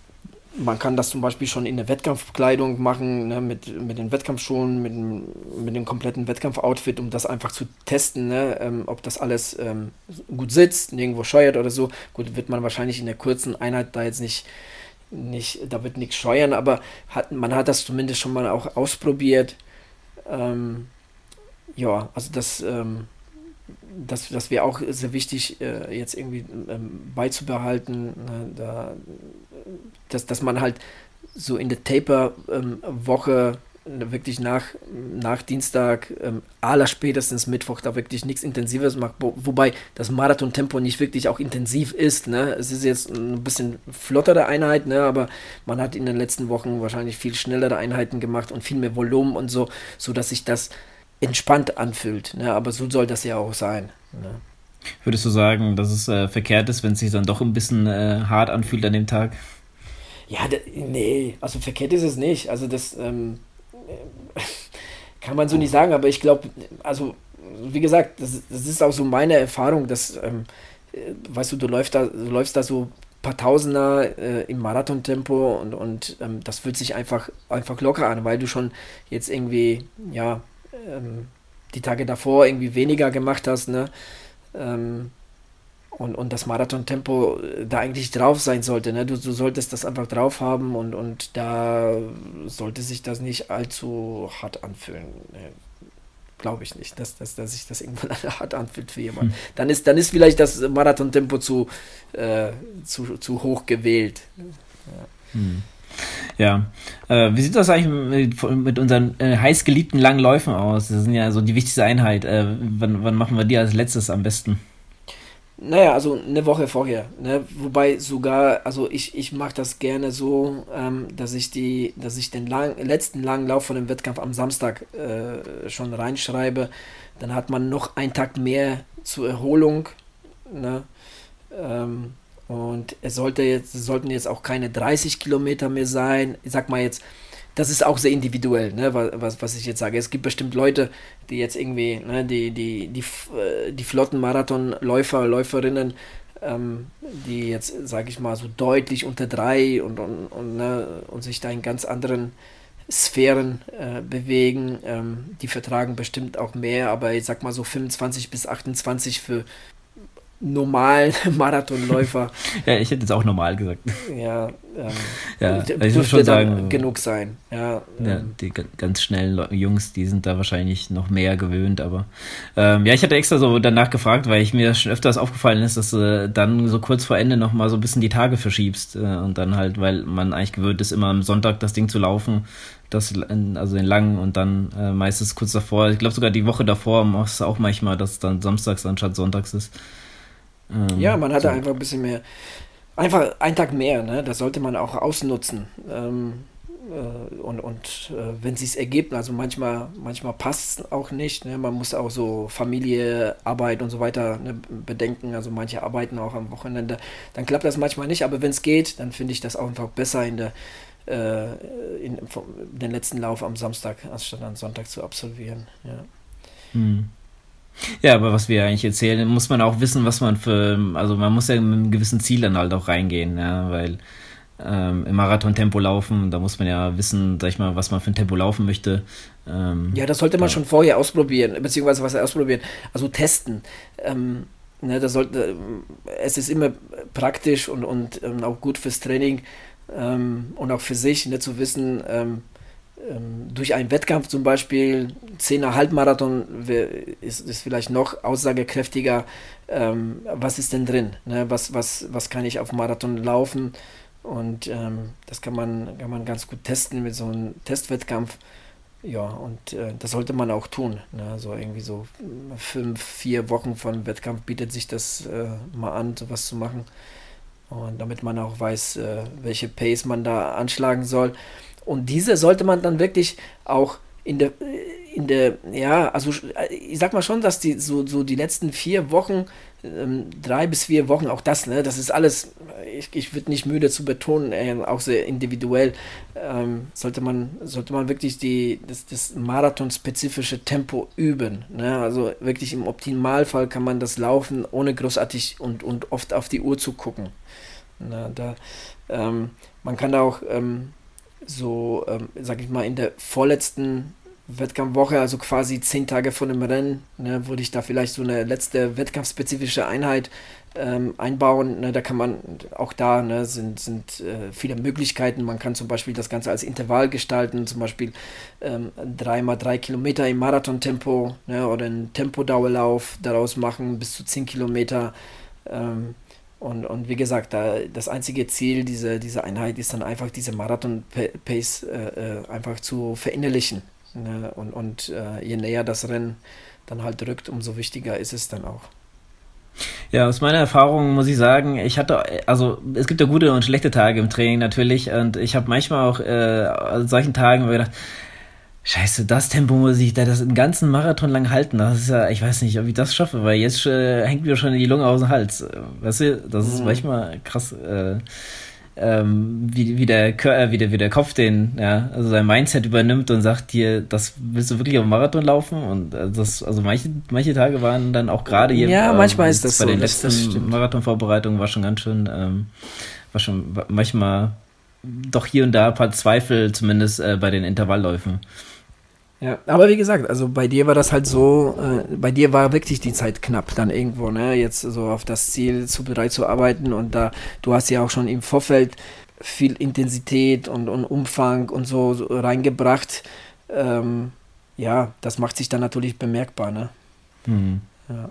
man kann das zum Beispiel schon in der Wettkampfkleidung machen, ne? mit, mit den Wettkampfschuhen, mit, mit dem kompletten Wettkampfoutfit, um das einfach zu testen, ne? ähm, ob das alles ähm, gut sitzt, nirgendwo scheuert oder so. Gut, wird man wahrscheinlich in der kurzen Einheit da jetzt nicht, nicht da wird nichts scheuern, aber hat, man hat das zumindest schon mal auch ausprobiert. Ähm, ja, also das, ähm, das, das wäre auch sehr wichtig, äh, jetzt irgendwie ähm, beizubehalten, ne, da, dass, dass man halt so in der Taper-Woche ähm, wirklich nach, nach Dienstag, ähm, allerspätestens Mittwoch, da wirklich nichts Intensives macht, wo, wobei das Marathon-Tempo nicht wirklich auch intensiv ist. Ne? Es ist jetzt ein bisschen flottere Einheit, ne? Aber man hat in den letzten Wochen wahrscheinlich viel schnellere Einheiten gemacht und viel mehr Volumen und so, sodass sich das entspannt anfühlt. Ne? Aber so soll das ja auch sein. Ne? Würdest du sagen, dass es äh, verkehrt ist, wenn es sich dann doch ein bisschen äh, hart anfühlt an dem Tag? Ja, d- nee, also verkehrt ist es nicht. Also das ähm, kann man so nicht sagen, aber ich glaube, also wie gesagt, das, das ist auch so meine Erfahrung, dass, ähm, äh, weißt du, du läufst da, du läufst da so ein paar Tausender äh, im Marathontempo und, und ähm, das fühlt sich einfach, einfach locker an, weil du schon jetzt irgendwie, ja, ähm, die Tage davor irgendwie weniger gemacht hast, ne? Ähm, und, und das Marathontempo äh, da eigentlich drauf sein sollte, ne? Du, du solltest das einfach drauf haben und, und da sollte sich das nicht allzu hart anfühlen. Ne? Glaube ich nicht, dass, dass, dass sich das irgendwann hart anfühlt für jemanden. Hm. Dann ist, dann ist vielleicht das Marathontempo zu, äh, zu, zu hoch gewählt. Hm. Ja, äh, wie sieht das eigentlich mit, mit unseren äh, heißgeliebten langen Läufen aus? Das sind ja so die wichtigste Einheit. Äh, wann, wann machen wir die als letztes am besten? Naja, also eine Woche vorher, ne? Wobei sogar, also ich, ich mache das gerne so, ähm, dass ich die, dass ich den lang, letzten langen Lauf von dem Wettkampf am Samstag äh, schon reinschreibe. Dann hat man noch einen Tag mehr zur Erholung, ne? Ähm, und es sollte jetzt, es sollten jetzt auch keine dreißig Kilometer mehr sein. Ich sag mal jetzt, das ist auch sehr individuell, ne, was, was ich jetzt sage. Es gibt bestimmt Leute, die jetzt irgendwie, ne, die, die, die, äh, die flotten Marathonläufer, Läuferinnen, ähm, die jetzt, sage ich mal, so deutlich unter drei und, und, und, ne, und sich da in ganz anderen Sphären äh, bewegen, ähm, die vertragen bestimmt auch mehr, aber ich sag mal so fünfundzwanzig bis achtundzwanzig für normalen Marathonläufer. Ja, ich hätte jetzt auch normal gesagt. Ja, ähm, Ja, ich muss dürfte schon dann sagen, genug sein. Ja, ja, ähm, die ga- ganz schnellen Leu- Jungs, die sind da wahrscheinlich noch mehr gewöhnt, aber ähm, ja, ich hatte extra so danach gefragt, weil ich mir schon öfters aufgefallen ist, dass du dann so kurz vor Ende noch mal so ein bisschen die Tage verschiebst äh, und dann halt, weil man eigentlich gewöhnt ist, immer am Sonntag das Ding zu laufen, das also den langen und dann äh, meistens kurz davor, ich glaube sogar die Woche davor machst du auch manchmal, dass es dann samstags anstatt sonntags ist. ja, Ähm, man hat so. da einfach ein bisschen mehr, einfach einen Tag mehr, ne? Das sollte man auch ausnutzen. Ähm, äh, und und äh, wenn es sich ergibt, also manchmal, manchmal passt es auch nicht, ne? Man muss auch so Familie, Arbeit und so weiter, ne, bedenken. Also manche arbeiten auch am Wochenende. Dann klappt das manchmal nicht, aber wenn es geht, dann finde ich das auch einfach besser in der äh, in, vom- den letzten Lauf am Samstag, anstatt am Sonntag zu absolvieren. Ja. Hm. Ja, aber was wir eigentlich erzählen, muss man auch wissen, was man für, also man muss ja mit einem gewissen Ziel dann halt auch reingehen, ja, weil ähm, im Marathon-Tempo laufen, da muss man ja wissen, sag ich mal, was man für ein Tempo laufen möchte. Ähm, Ja, das sollte man da, schon vorher ausprobieren, beziehungsweise was ausprobieren, also testen. Ähm, ne, das sollte, ähm, es ist immer praktisch und, und ähm, auch gut fürs Training ähm, und auch für sich, ne, zu wissen, ähm, ähm, durch einen Wettkampf zum Beispiel, zehner Halbmarathon wär- ist, ist vielleicht noch aussagekräftiger, ähm, was ist denn drin, ne? Was, was, was kann ich auf Marathon laufen und ähm, das kann man, kann man ganz gut testen mit so einem Testwettkampf. Ja, und äh, das sollte man auch tun. Ne? So irgendwie so mm, fünf, vier Wochen von Wettkampf bietet sich das äh, mal an, sowas zu machen. Und damit man auch weiß, äh, welche Pace man da anschlagen soll. Und diese sollte man dann wirklich auch in der, in der, ja, also ich sag mal schon, dass die so, so die letzten vier Wochen, ähm, drei bis vier Wochen, auch das, ne, das ist alles, ich, ich würde nicht müde zu betonen, äh, auch sehr individuell, ähm, sollte man, sollte man wirklich die, das, das marathonspezifische Tempo üben, ne, also wirklich im Optimalfall kann man das laufen, ohne großartig und, und oft auf die Uhr zu gucken. Na, da, ähm, man kann da auch ähm, so, ähm, sag ich mal, in der vorletzten Wettkampfwoche, also quasi zehn Tage vor dem Rennen, ne, würde ich da vielleicht so eine letzte wettkampfspezifische Einheit ähm, einbauen. Ne, da kann man, auch da ne, sind, sind äh, viele Möglichkeiten. Man kann zum Beispiel das Ganze als Intervall gestalten, zum Beispiel ähm, drei mal drei Kilometer im Marathontempo, ne, oder einen Tempodauerlauf daraus machen, bis zu zehn Kilometer. Ähm, und, und wie gesagt, da das einzige Ziel dieser, dieser Einheit ist dann einfach diese Marathon-Pace äh, äh, einfach zu verinnerlichen. Ne? Und, und äh, je näher das Rennen dann halt rückt, umso wichtiger ist es dann auch. ja, aus meiner Erfahrung muss ich sagen, ich hatte, also es gibt ja gute und schlechte Tage im Training natürlich und ich habe manchmal auch äh, an solchen Tagen mir gedacht, Scheiße, das Tempo muss ich da das einen ganzen Marathon lang halten. Das ist ja, ich weiß nicht, ob ich das schaffe, weil jetzt äh, hängt mir schon die Lunge aus dem Hals. Weißt du, das ist Mhm. manchmal krass, äh, ähm, wie, wie, der, Kör- äh, wie, der, wie der Kopf den, ja, also sein Mindset übernimmt und sagt dir, das willst du wirklich auf dem Marathon laufen? Und äh, das, also manche, manche Tage waren dann auch gerade hier, Ja, ähm, manchmal ist jetzt das bei so, den das, das letzten stimmt. Marathonvorbereitungen war schon ganz schön, ähm, war schon wa- manchmal doch hier und da ein paar Zweifel, zumindest äh, bei den Intervallläufen. Ja, aber wie gesagt, also bei dir war das halt so, äh, bei dir war wirklich die Zeit knapp dann irgendwo, ne, jetzt so auf das Ziel zu bereit zu arbeiten und da, du hast ja auch schon im Vorfeld viel Intensität und, und Umfang und so, so reingebracht, ähm, ja, das macht sich dann natürlich bemerkbar, ne, Hm. ja.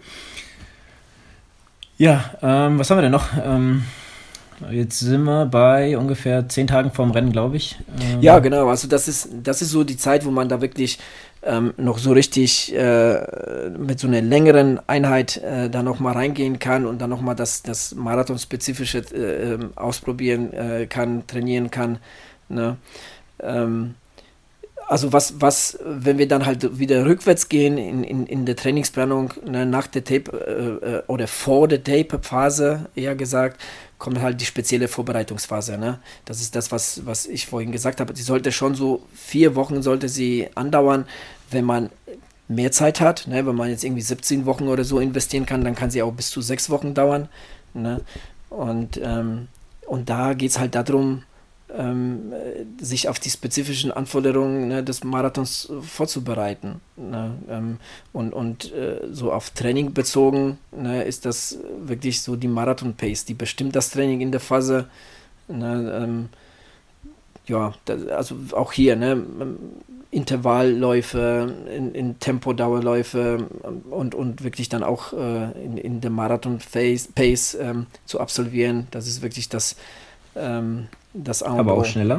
Ja, ähm, was haben wir denn noch? Ähm, jetzt sind wir bei ungefähr zehn Tagen vorm Rennen, glaube ich. Ja, Ähm, genau, also das ist, das ist so die Zeit, wo man da wirklich ähm, noch so richtig äh, mit so einer längeren Einheit äh, da nochmal reingehen kann und dann nochmal das, das Marathonspezifische äh, ähm, ausprobieren äh, kann, trainieren kann. Ne? Ähm, also was, was, wenn wir dann halt wieder rückwärts gehen in, in, in der Trainingsplanung, ne, nach der Tape äh, äh, oder vor der Tape-Phase, eher gesagt, kommt halt die spezielle Vorbereitungsphase. Ne? Das ist das, was, was ich vorhin gesagt habe. Die sollte schon so vier Wochen sollte sie andauern, wenn man mehr Zeit hat. Ne? Wenn man jetzt irgendwie siebzehn Wochen oder so investieren kann, dann kann sie auch bis zu sechs Wochen dauern. Ne? Und, ähm, und da geht es halt darum, ähm, äh, sich auf die spezifischen Anforderungen, ne, des Marathons äh, vorzubereiten. Ne, ähm, und und äh, so auf Training bezogen, ne, ist das wirklich so die Marathon-Pace, die bestimmt das Training in der Phase. Ne, ähm, ja, das, also auch hier, ne, ähm, Intervallläufe, in, in Tempodauerläufe ähm, und, und wirklich dann auch äh, in, in der Marathon-Pace Pace, ähm, zu absolvieren. Das ist wirklich das, ähm, das A und aber auch O. schneller.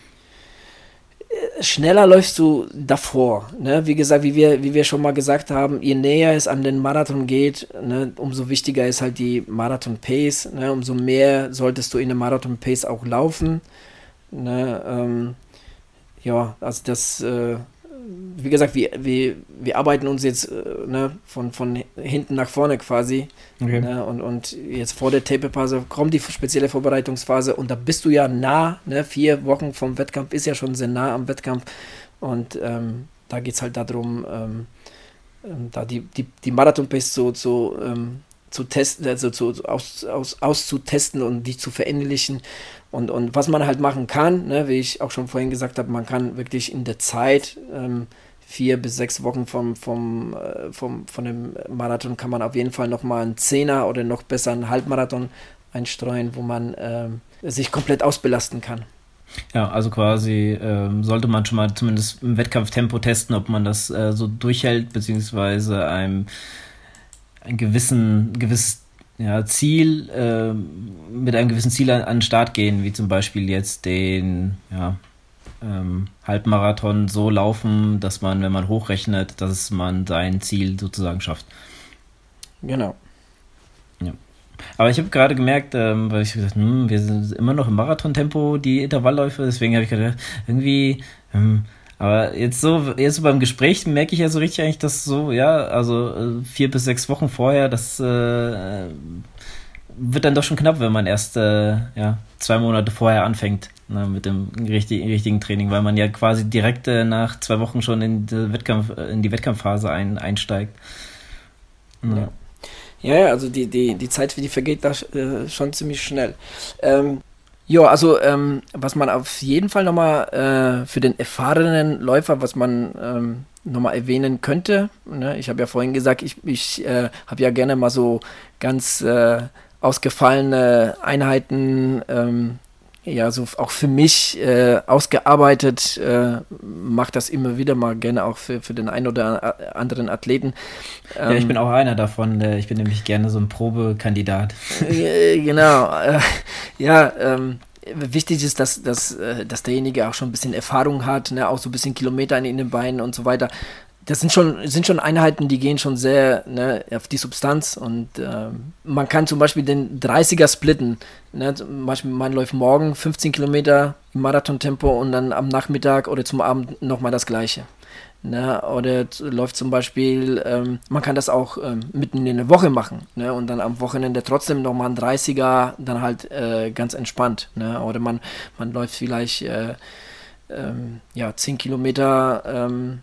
Schneller läufst du davor. Ne? Wie gesagt, wie wir, wie wir schon mal gesagt haben, je näher es an den Marathon geht, ne, umso wichtiger ist halt die Marathon-Pace. Ne? Umso mehr solltest du in der Marathon-Pace auch laufen. Ne? Ähm, ja, also das, äh, wie gesagt, wir, wir, wir arbeiten uns jetzt äh, ne, von, von hinten nach vorne quasi. Okay. Ne, und, und jetzt vor der Tape-Phase kommt die spezielle Vorbereitungsphase und da bist du ja nah, ne, vier Wochen vom Wettkampf ist ja schon sehr nah am Wettkampf und ähm, da geht es halt darum, ähm, ähm, da die, die, die Marathon-Pace zu, zu, ähm, zu testen, also zu, aus, aus, auszutesten und die zu verinnerlichen und, und was man halt machen kann, ne, wie ich auch schon vorhin gesagt habe, man kann wirklich in der Zeit ähm, vier bis sechs Wochen vom, vom, äh, vom, von dem Marathon kann man auf jeden Fall nochmal einen Zehner oder noch besser einen Halbmarathon einstreuen, wo man ähm, sich komplett ausbelasten kann. Ja, also quasi ähm, sollte man schon mal zumindest im Wettkampftempo testen, ob man das äh, so durchhält, beziehungsweise einem ein gewissen, gewisses ja, Ziel, äh, mit einem gewissen Ziel an, an den Start gehen, wie zum Beispiel jetzt den ja, ähm, Halbmarathon so laufen, dass man, wenn man hochrechnet, dass man sein Ziel sozusagen schafft. Genau. Ja. Aber ich habe gerade gemerkt, ähm, weil ich gesagt, hm, wir sind immer noch im Marathontempo, die Intervallläufe, deswegen habe ich gedacht, irgendwie, ähm, aber jetzt so, jetzt so beim Gespräch merke ich ja so richtig eigentlich, dass so, ja, also äh, vier bis sechs Wochen vorher, das äh, wird dann doch schon knapp, wenn man erst äh, ja, zwei Monate vorher anfängt, ne, mit dem richtig, richtigen Training, weil man ja quasi direkt äh, nach zwei Wochen schon in die, Wettkampf, in die Wettkampfphase ein, einsteigt. Ja. Ja. Ja, ja, also die, die, die Zeit, die vergeht da äh, schon ziemlich schnell. Ähm, ja, also ähm, was man auf jeden Fall nochmal äh, für den erfahrenen Läufer, was man ähm, nochmal erwähnen könnte, ne? Ich habe ja vorhin gesagt, ich, ich äh, habe ja gerne mal so ganz äh, ausgefallene Einheiten, ähm, ja, so auch für mich äh, ausgearbeitet, äh, mache das immer wieder mal gerne auch für, für den einen oder anderen Athleten. Ja, ich bin auch einer davon. äh, Ich bin nämlich gerne so ein Probekandidat. Äh, genau. Äh, ja, ähm, wichtig ist, dass, dass, äh, dass derjenige auch schon ein bisschen Erfahrung hat, ne, auch so ein bisschen Kilometer in den Beinen und so weiter. Das sind schon, sind schon Einheiten, die gehen schon sehr, ne, auf die Substanz und ähm, man kann zum Beispiel den dreißiger splitten. Ne, zum Beispiel man läuft morgen fünfzehn Kilometer im Marathontempo und dann am Nachmittag oder zum Abend nochmal das Gleiche. Ne? Oder z- läuft zum Beispiel, ähm, man kann das auch ähm, mitten in der Woche machen, ne? Und dann am Wochenende trotzdem nochmal ein dreißiger, dann halt äh, ganz entspannt. Ne? Oder man, man läuft vielleicht äh, ähm, ja, zehn Kilometer ähm,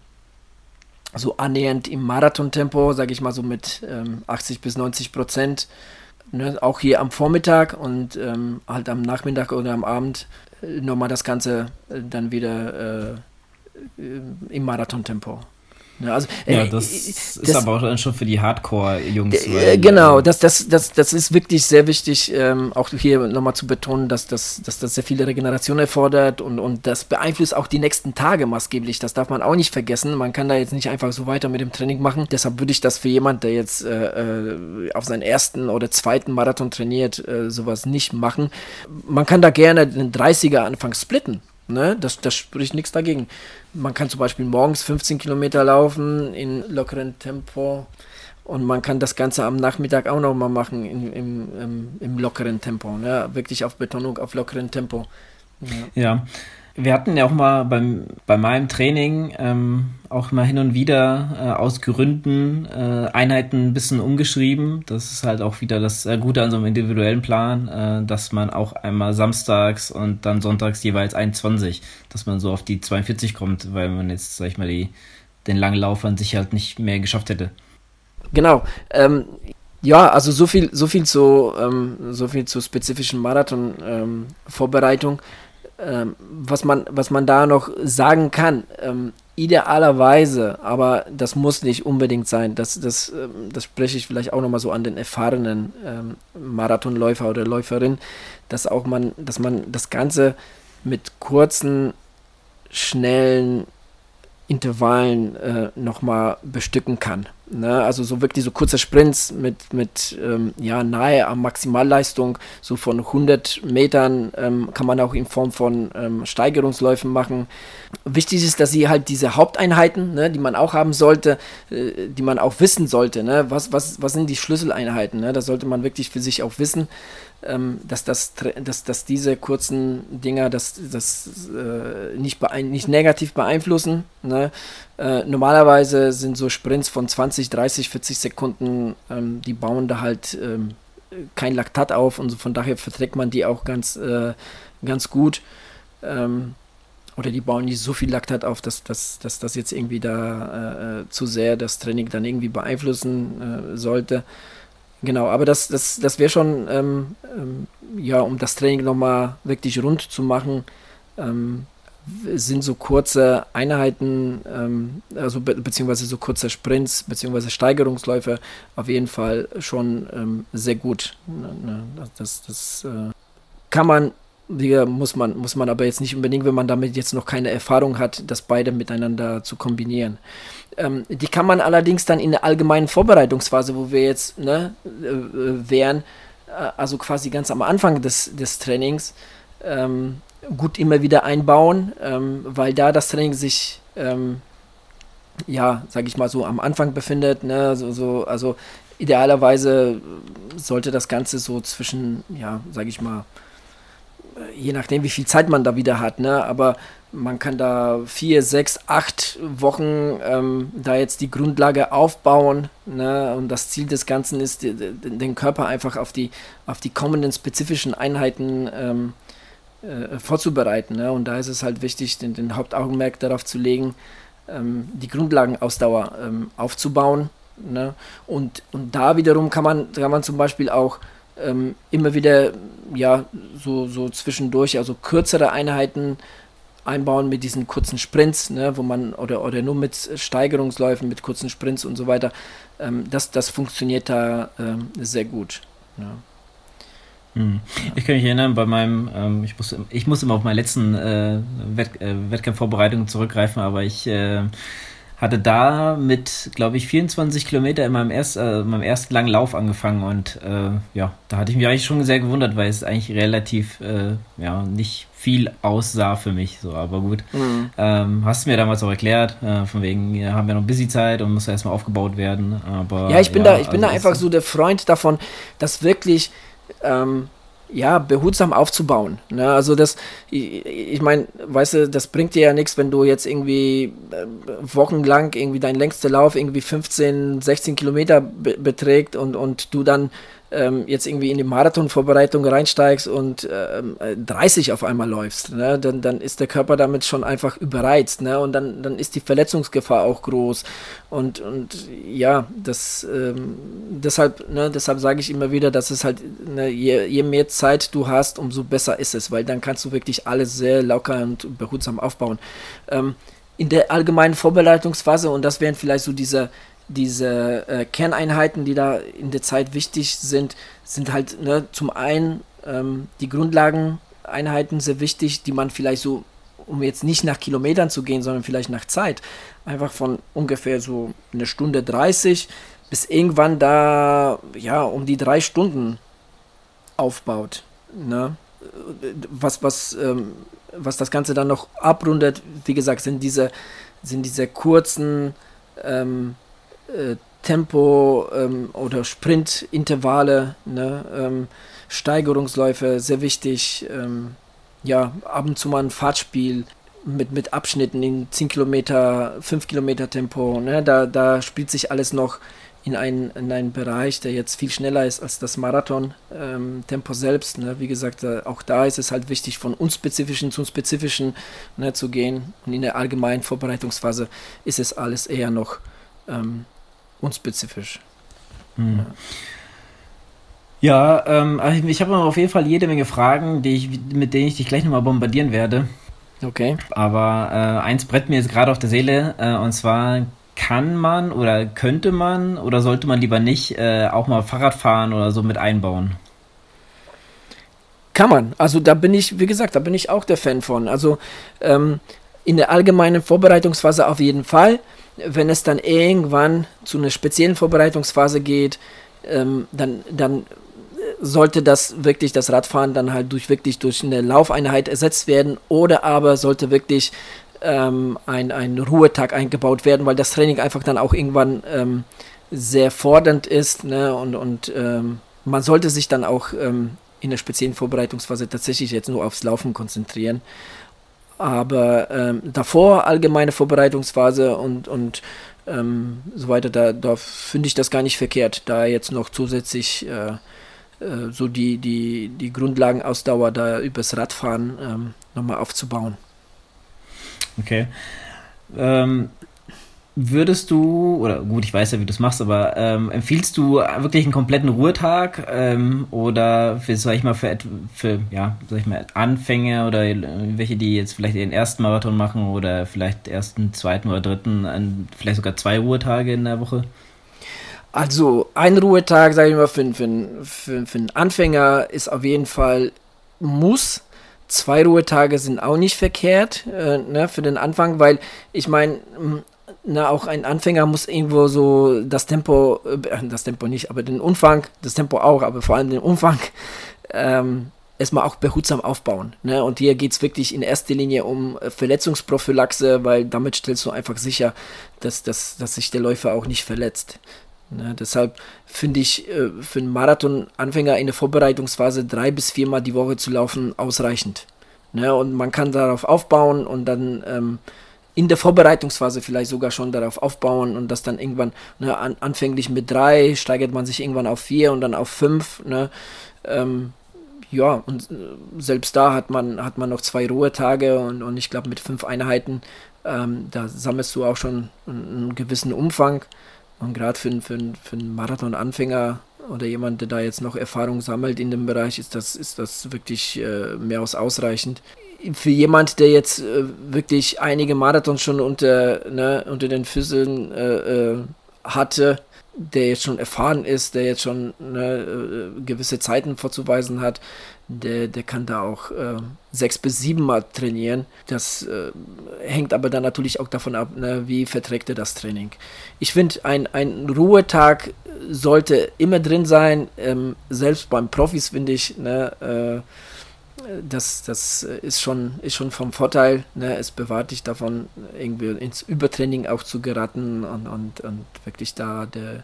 so annähernd im Marathontempo, sage ich mal so mit ähm, achtzig bis neunzig Prozent. Ne? Auch hier am Vormittag und ähm, halt am Nachmittag oder am Abend äh, nochmal das Ganze äh, dann wieder äh, äh, im Marathontempo. Ne? Also, Ja, äh, das ist das, aber auch dann schon für die Hardcore-Jungs, äh, weil genau, ähm, das, das, das, das ist wirklich sehr wichtig, ähm, auch hier nochmal zu betonen, dass das, dass das sehr viele Regeneration erfordert und, und das beeinflusst auch die nächsten Tage maßgeblich. Das darf man auch nicht vergessen. Man kann da jetzt nicht einfach so weiter mit dem Training machen. Deshalb würde ich das für jemanden, der jetzt äh, äh, auf seinen ersten oder zweiten Marathon trainiert, äh, sowas nicht machen. Man kann da gerne den dreißiger anfangs splitten. Ne? Das, das spricht nichts dagegen. Man kann zum Beispiel morgens fünfzehn Kilometer laufen in lockerem Tempo. Und man kann das Ganze am Nachmittag auch nochmal machen in, im, im, im lockeren Tempo. Ne? Wirklich auf Betonung, auf lockeren Tempo. Ja. ja. Wir hatten ja auch mal beim, bei meinem Training ähm, auch mal hin und wieder äh, aus Gründen äh, Einheiten ein bisschen umgeschrieben. Das ist halt auch wieder das äh, Gute an so einem individuellen Plan, äh, dass man auch einmal samstags und dann sonntags jeweils einundzwanzig, dass man so auf die zweiundvierzig kommt, weil man jetzt, sag ich mal, die, den langen Lauf an sich halt nicht mehr geschafft hätte. Genau. Ähm, ja, also so viel, so viel zu, ähm, so viel zur spezifischen Marathon-Vorbereitung. Ähm, was man, was man da noch sagen kann, ähm, idealerweise, aber das muss nicht unbedingt sein, das, das, ähm, das spreche ich vielleicht auch nochmal so an den erfahrenen ähm, Marathonläufer oder Läuferin, dass auch man, dass man das Ganze mit kurzen, schnellen Intervallen äh, nochmal bestücken kann. Ne? Also so wirklich so kurze Sprints mit, mit ähm, ja, nahe am Maximalleistung, so von hundert Metern ähm, kann man auch in Form von ähm, Steigerungsläufen machen. Wichtig ist, dass sie halt diese Haupteinheiten, ne, die man auch haben sollte, äh, die man auch wissen sollte, ne? was, was, was sind die Schlüsseleinheiten, ne? Das sollte man wirklich für sich auch wissen, ähm, dass, das, dass, dass diese kurzen Dinger das, das äh, nicht, beein- nicht negativ beeinflussen. Ne? Äh, normalerweise sind so Sprints von zwanzig, dreißig, vierzig Sekunden, ähm, die bauen da halt ähm, kein Laktat auf und so, von daher verträgt man die auch ganz, äh, ganz gut. Ähm, oder die bauen nicht so viel Laktat auf, dass, dass, dass das jetzt irgendwie da äh, zu sehr das Training dann irgendwie beeinflussen äh, sollte. Genau, aber das, das, das wäre schon, ähm, ähm, ja, um das Training nochmal wirklich rund zu machen, ähm, sind so kurze Einheiten, ähm, also be- beziehungsweise so kurze Sprints, beziehungsweise Steigerungsläufe auf jeden Fall schon ähm, sehr gut. Ne, ne, das das äh, kann man, wie, muss man, muss man aber jetzt nicht unbedingt, wenn man damit jetzt noch keine Erfahrung hat, das beide miteinander zu kombinieren. Ähm, die kann man allerdings dann in der allgemeinen Vorbereitungsphase, wo wir jetzt ne, äh, wären, äh, also quasi ganz am Anfang des, des Trainings, ähm, gut immer wieder einbauen, ähm, weil da das Training sich, ähm, ja, sag ich mal so, am Anfang befindet. Ne, so, so, also idealerweise sollte das Ganze so zwischen, ja, sag ich mal, je nachdem, wie viel Zeit man da wieder hat, ne, aber man kann da vier, sechs, acht Wochen ähm, da jetzt die Grundlage aufbauen, ne? Und das Ziel des Ganzen ist, die, die, den Körper einfach auf die, auf die kommenden spezifischen Einheiten ähm, äh, vorzubereiten. Ne? Und da ist es halt wichtig, den, den Hauptaugenmerk darauf zu legen, ähm, die Grundlagenausdauer ähm, aufzubauen. Ne? Und, und da wiederum kann man, kann man zum Beispiel auch ähm, immer wieder ja, so, so zwischendurch, also kürzere Einheiten einbauen mit diesen kurzen Sprints, ne, wo man, oder, oder nur mit Steigerungsläufen, mit kurzen Sprints und so weiter. Ähm, das, das funktioniert da ähm, sehr gut. Ja. Hm. Ich kann mich erinnern, bei meinem, ähm, ich, muss, ich muss immer auf meine letzten äh, Wett, äh, Wettkampfvorbereitungen zurückgreifen, aber ich äh, hatte da mit, glaube ich, vierundzwanzig Kilometer in meinem, erst, äh, meinem ersten langen Lauf angefangen und äh, ja, da hatte ich mich eigentlich schon sehr gewundert, weil es eigentlich relativ, äh, ja, nicht viel aussah für mich, so, aber gut. Mhm. Ähm, hast du mir damals auch erklärt, äh, von wegen, ja, haben wir noch Busy-Zeit und muss erstmal aufgebaut werden, aber... Ja, ich bin ja, da, ich bin also da einfach so der Freund davon, dass wirklich, ähm, ja, behutsam aufzubauen. Ne? Also das, ich, ich meine, weißt du, das bringt dir ja nichts, wenn du jetzt irgendwie äh, wochenlang irgendwie dein längster Lauf irgendwie fünfzehn, sechzehn Kilometer be- beträgt und, und du dann ähm, jetzt irgendwie in die Marathonvorbereitung reinsteigst und ähm, dreißig auf einmal läufst, ne? dann, dann ist der Körper damit schon einfach überreizt, ne? Und dann, dann ist die Verletzungsgefahr auch groß und, und ja, das ähm, deshalb, ne, deshalb sage ich immer wieder, dass es halt, ne, je, je mehr Zeit du hast, umso besser ist es, weil dann kannst du wirklich alles sehr locker und behutsam aufbauen. Ähm, in der allgemeinen Vorbereitungsphase, und das wären vielleicht so diese diese äh, Kerneinheiten, die da in der Zeit wichtig sind, sind halt, ne, zum einen ähm, die Grundlageneinheiten sehr wichtig, die man vielleicht so, um jetzt nicht nach Kilometern zu gehen, sondern vielleicht nach Zeit, einfach von ungefähr so eine Stunde dreißig bis irgendwann da, ja, um die drei Stunden aufbaut. Ne? Was, was, ähm, was das Ganze dann noch abrundet, wie gesagt, sind diese, sind diese kurzen ähm, Äh, Tempo ähm, oder Sprintintervalle, ne, ähm, Steigerungsläufe, sehr wichtig. Ähm, ja, ab und zu mal ein Fahrtspiel mit, mit Abschnitten in zehn Kilometer, fünf Kilometer Tempo. Ne, da, da spielt sich alles noch in einen, in einen Bereich, der jetzt viel schneller ist als das Marathon-Tempo ähm, selbst. Ne. Wie gesagt, äh, auch da ist es halt wichtig, von unspezifischen zu spezifischen, ne, zu gehen. Und in der allgemeinen Vorbereitungsphase ist es alles eher noch ähm, unspezifisch. Hm. Ja, ähm, also ich habe auf jeden Fall jede Menge Fragen, die ich, mit denen ich dich gleich nochmal bombardieren werde. Okay. Aber äh, eins brennt mir jetzt gerade auf der Seele, äh, und zwar kann man oder könnte man oder sollte man lieber nicht äh, auch mal Fahrrad fahren oder so mit einbauen? Kann man. Also da bin ich, wie gesagt, da bin ich auch der Fan von. Also ähm, in der allgemeinen Vorbereitungsphase auf jeden Fall. Wenn es dann irgendwann zu einer speziellen Vorbereitungsphase geht, ähm, dann, dann sollte das wirklich, das Radfahren dann halt durch wirklich durch eine Laufeinheit ersetzt werden oder aber sollte wirklich ähm, ein, ein Ruhetag eingebaut werden, weil das Training einfach dann auch irgendwann ähm, sehr fordernd ist, ne? und, und ähm, man sollte sich dann auch ähm, in der speziellen Vorbereitungsphase tatsächlich jetzt nur aufs Laufen konzentrieren. Aber ähm, davor allgemeine Vorbereitungsphase und, und ähm, so weiter, da, da finde ich das gar nicht verkehrt, da jetzt noch zusätzlich äh, äh, so die, die, die Grundlagenausdauer da übers Radfahren ähm, nochmal aufzubauen. Okay. Ähm, würdest du, oder gut, ich weiß ja, wie du es machst, aber ähm, empfiehlst du wirklich einen kompletten Ruhetag ähm, oder für, sag ich mal, für, für ja, sag ich mal, Anfänger oder welche, die jetzt vielleicht den ersten Marathon machen oder vielleicht ersten, zweiten oder dritten, ein, vielleicht sogar zwei Ruhetage in der Woche? Also ein Ruhetag, sage ich mal, für, für, für, für einen Anfänger ist auf jeden Fall Muss. Zwei Ruhetage sind auch nicht verkehrt, äh, ne, für den Anfang, weil ich meine, na, auch ein Anfänger muss irgendwo so das Tempo, äh, das Tempo nicht, aber den Umfang, das Tempo auch, aber vor allem den Umfang, ähm, erstmal auch behutsam aufbauen. Ne? Und hier geht es wirklich in erster Linie um Verletzungsprophylaxe, weil damit stellst du einfach sicher, dass, dass, dass sich der Läufer auch nicht verletzt. Ne? Deshalb finde ich äh, für einen Marathon-Anfänger in der Vorbereitungsphase drei bis viermal die Woche zu laufen ausreichend. Ne? Und man kann darauf aufbauen und dann ähm, in der Vorbereitungsphase vielleicht sogar schon darauf aufbauen und das dann irgendwann, ne, an, anfänglich mit drei, steigert man sich irgendwann auf vier und dann auf fünf, ne, ähm, ja, und äh, selbst da hat man, hat man noch zwei Ruhetage und, und ich glaube mit fünf Einheiten, ähm, da sammelst du auch schon einen, einen gewissen Umfang und gerade für, für, für einen Marathon-Anfänger oder jemand, der da jetzt noch Erfahrung sammelt in dem Bereich, ist das, ist das wirklich äh, mehr als ausreichend. Für jemand, der jetzt äh, wirklich einige Marathons schon unter, ne, unter den Füßen äh, äh, hatte, der jetzt schon erfahren ist, der jetzt schon ne, äh, gewisse Zeiten vorzuweisen hat, der, der kann da auch äh, sechs bis sieben Mal trainieren. Das äh, hängt aber dann natürlich auch davon ab, ne, wie verträgt er das Training. Ich finde, ein, ein Ruhetag sollte immer drin sein, ähm, selbst beim Profis finde ich, ne, äh, Das, das ist schon, ist schon vom Vorteil. Ne? Es bewahrt dich davon, irgendwie ins Übertraining auch zu geraten und, und, und wirklich da der,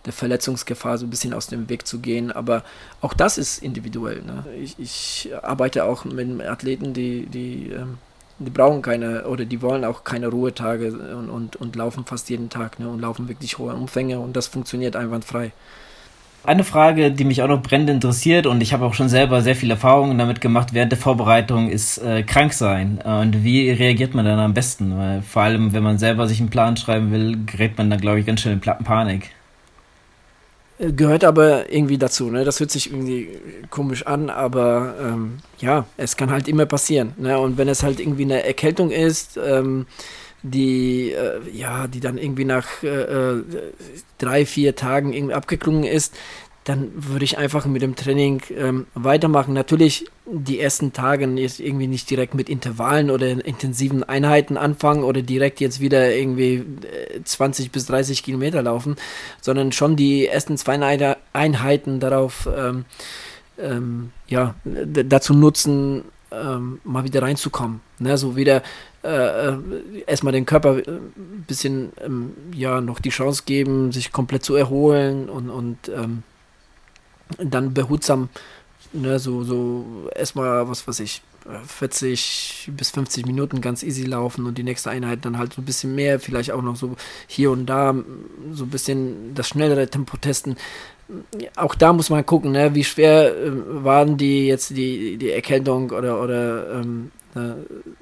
der Verletzungsgefahr so ein bisschen aus dem Weg zu gehen. Aber auch das ist individuell. Ne? Ich, ich arbeite auch mit Athleten, die, die, ähm, die brauchen keine oder die wollen auch keine Ruhetage und, und, und laufen fast jeden Tag, ne? Und laufen wirklich hohe Umfänge und das funktioniert einwandfrei. Eine Frage, die mich auch noch brennend interessiert, und ich habe auch schon selber sehr viele Erfahrungen damit gemacht während der Vorbereitung, ist äh, krank sein. Und wie reagiert man dann am besten? Weil vor allem, wenn man selber sich einen Plan schreiben will, gerät man dann, glaube ich, ganz schnell in Panik. Gehört aber irgendwie dazu, ne? Das hört sich irgendwie komisch an, aber ähm, ja, es kann halt immer passieren. Ne? Und wenn es halt irgendwie eine Erkältung ist, ähm, die äh, ja, die dann irgendwie nach äh, drei, vier Tagen irgendwie abgeklungen ist, dann würde ich einfach mit dem Training ähm, weitermachen. Natürlich die ersten Tage jetzt irgendwie nicht direkt mit Intervallen oder intensiven Einheiten anfangen oder direkt jetzt wieder irgendwie zwanzig bis dreißig Kilometer laufen, sondern schon die ersten zwei Einheiten darauf ähm, ähm, ja, d- dazu nutzen, ähm, mal wieder reinzukommen. Ne? So wieder äh, erstmal den Körper ein bisschen ähm, ja, noch die Chance geben, sich komplett zu erholen und, und ähm, dann behutsam, ne, so, so erstmal, was weiß ich, vierzig bis fünfzig Minuten ganz easy laufen und die nächste Einheit dann halt so ein bisschen mehr, vielleicht auch noch so hier und da so ein bisschen das schnellere Tempo testen. Auch da muss man gucken, ne, wie schwer äh, waren die jetzt die, die Erkältung oder, oder ähm, äh,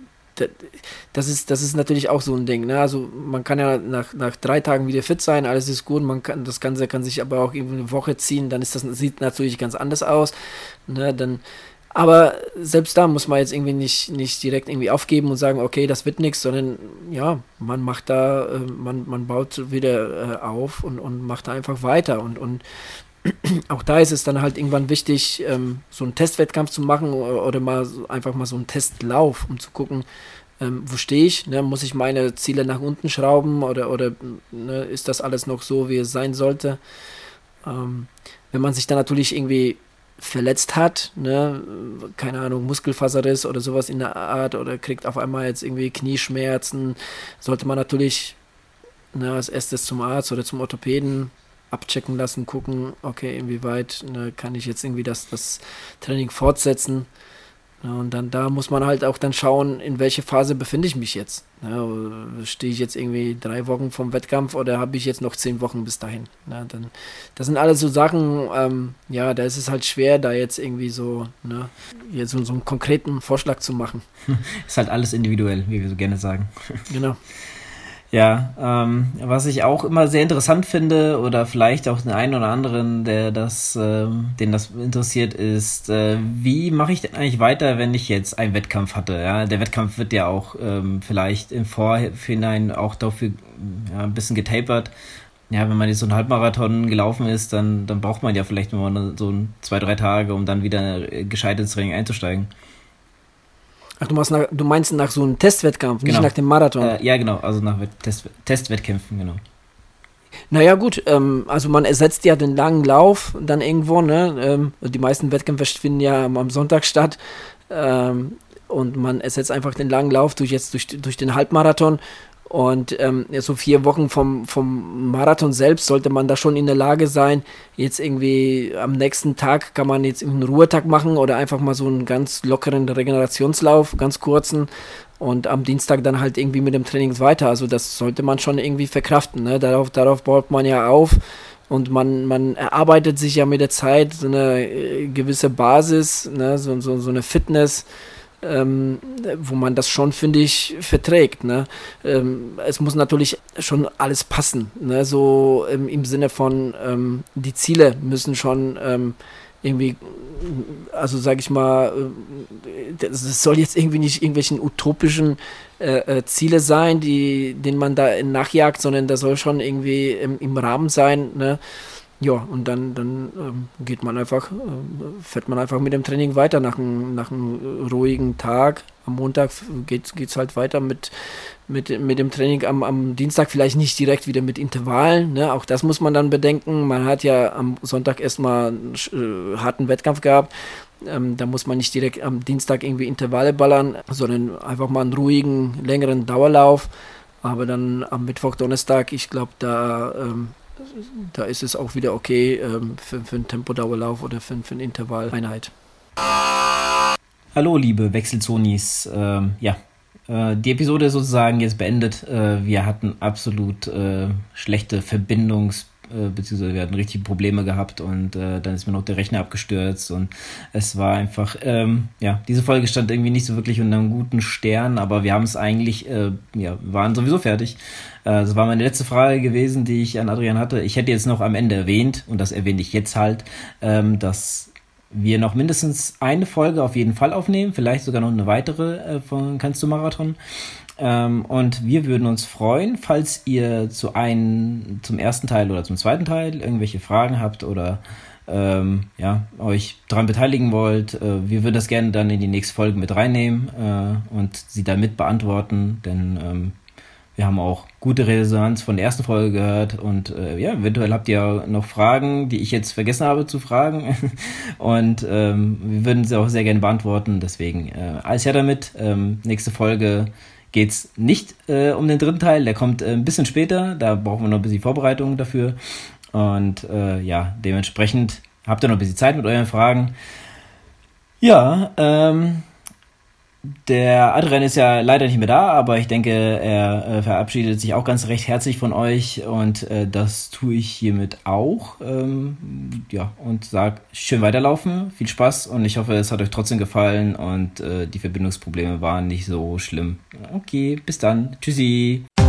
das ist, das ist natürlich auch so ein Ding. Ne? Also man kann ja nach, nach drei Tagen wieder fit sein, alles ist gut, man kann, das Ganze kann sich aber auch irgendwie eine Woche ziehen, dann ist das, sieht natürlich ganz anders aus. Ne? Dann, aber selbst da muss man jetzt irgendwie nicht, nicht direkt irgendwie aufgeben und sagen, okay, das wird nichts, sondern ja, man macht da, äh, man, man baut wieder äh, auf und, und macht da einfach weiter und, und auch da ist es dann halt irgendwann wichtig, ähm, so einen Testwettkampf zu machen oder, oder mal so, einfach mal so einen Testlauf, um zu gucken, ähm, wo stehe ich, ne? Muss ich meine Ziele nach unten schrauben oder, oder ne, ist das alles noch so, wie es sein sollte? Ähm, wenn man sich dann natürlich irgendwie verletzt hat, ne, keine Ahnung, Muskelfaserriss oder sowas in der Art oder kriegt auf einmal jetzt irgendwie Knieschmerzen, sollte man natürlich ne, als erstes zum Arzt oder zum Orthopäden abchecken lassen, gucken, okay, inwieweit ne, kann ich jetzt irgendwie das, das Training fortsetzen. Ja, und dann da muss man halt auch dann schauen, in welche Phase befinde ich mich jetzt. Ja, stehe ich jetzt irgendwie drei Wochen vom Wettkampf oder habe ich jetzt noch zehn Wochen bis dahin? Ja, dann, das sind alles so Sachen, ähm, ja, da ist es halt schwer, da jetzt irgendwie so, ne, jetzt so, so einen konkreten Vorschlag zu machen. Ist halt alles individuell, wie wir so gerne sagen. Genau. Ja, ähm, was ich auch immer sehr interessant finde oder vielleicht auch den einen oder anderen, der das, äh, den das interessiert, ist, äh, wie mache ich denn eigentlich weiter, wenn ich jetzt einen Wettkampf hatte? Ja, der Wettkampf wird ja auch ähm, vielleicht im Vorhinein auch dafür ja, ein bisschen getapert. Ja, wenn man jetzt so einen Halbmarathon gelaufen ist, dann, dann braucht man ja vielleicht mal so zwei, drei Tage, um dann wieder gescheit ins Training einzusteigen. Ach, du, machst nach, du meinst nach so einem Testwettkampf, genau. Nicht nach dem Marathon? Äh, ja, genau, also nach Test, Testwettkämpfen, genau. Naja gut, ähm, also man ersetzt ja den langen Lauf dann irgendwo, ne? Ähm, die meisten Wettkämpfe finden ja am, am Sonntag statt ähm, und man ersetzt einfach den langen Lauf durch jetzt durch, durch den Halbmarathon. Und ähm, so vier Wochen vom, vom Marathon selbst sollte man da schon in der Lage sein, jetzt irgendwie am nächsten Tag kann man jetzt einen Ruhetag machen oder einfach mal so einen ganz lockeren Regenerationslauf, ganz kurzen und am Dienstag dann halt irgendwie mit dem Training weiter. Also das sollte man schon irgendwie verkraften, ne? Darauf, darauf baut man ja auf und man, man erarbeitet sich ja mit der Zeit so eine äh, gewisse Basis, ne? so, so, so eine Fitness, Ähm, wo man das schon, finde ich, verträgt. Ne? Ähm, es muss natürlich schon alles passen. Ne? So ähm, im Sinne von, ähm, die Ziele müssen schon ähm, irgendwie, also sage ich mal, äh, das soll jetzt irgendwie nicht irgendwelchen utopischen äh, äh, Ziele sein, die, denen man da nachjagt, sondern das soll schon irgendwie im, im Rahmen sein. Ne? Ja, und dann, dann ähm, geht man einfach, äh, fährt man einfach mit dem Training weiter nach einem nach einem ruhigen Tag. Am Montag geht es halt weiter mit, mit, mit dem Training, am, am Dienstag vielleicht nicht direkt wieder mit Intervallen. Ne? Auch das muss man dann bedenken. Man hat ja am Sonntag erstmal einen äh, harten Wettkampf gehabt. Ähm, da muss man nicht direkt am Dienstag irgendwie Intervalle ballern, sondern einfach mal einen ruhigen, längeren Dauerlauf. Aber dann am Mittwoch, Donnerstag, ich glaube, da ähm, da ist es auch wieder okay ähm, für, für einen Tempodauerlauf oder für, für eine Intervalleinheit. Hallo liebe Wechselzonis, ähm, ja, äh, die Episode ist sozusagen jetzt beendet. Äh, wir hatten absolut äh, schlechte Verbindungs- äh, beziehungsweise wir hatten richtige Probleme gehabt und äh, dann ist mir noch der Rechner abgestürzt und es war einfach, ähm, ja, diese Folge stand irgendwie nicht so wirklich unter einem guten Stern, aber wir haben es eigentlich, äh, ja, waren sowieso fertig. Äh, das war meine letzte Frage gewesen, die ich an Adrian hatte. Ich hätte jetzt noch am Ende erwähnt, und das erwähne ich jetzt halt, ähm, dass wir noch mindestens eine Folge auf jeden Fall aufnehmen, vielleicht sogar noch eine weitere äh, von Kannst du Marathon. Ähm, und wir würden uns freuen, falls ihr zu einem, zum ersten Teil oder zum zweiten Teil irgendwelche Fragen habt oder ähm, ja, euch daran beteiligen wollt. Äh, wir würden das gerne dann in die nächste Folge mit reinnehmen äh, und sie dann mit beantworten, denn ähm, wir haben auch gute Resonanz von der ersten Folge gehört und äh, ja, eventuell habt ihr noch Fragen, die ich jetzt vergessen habe zu fragen und ähm, wir würden sie auch sehr gerne beantworten, deswegen äh, alles her damit. Ähm, nächste Folge geht's nicht äh, um den dritten Teil, der kommt äh, ein bisschen später, da brauchen wir noch ein bisschen Vorbereitung dafür und äh, ja, dementsprechend habt ihr noch ein bisschen Zeit mit euren Fragen. Ja, ähm... Der Adrian ist ja leider nicht mehr da, aber ich denke, er äh, verabschiedet sich auch ganz recht herzlich von euch und äh, das tue ich hiermit auch. Ähm, ja, und sag schön weiterlaufen, viel Spaß und ich hoffe, es hat euch trotzdem gefallen und äh, die Verbindungsprobleme waren nicht so schlimm. Okay, bis dann. Tschüssi.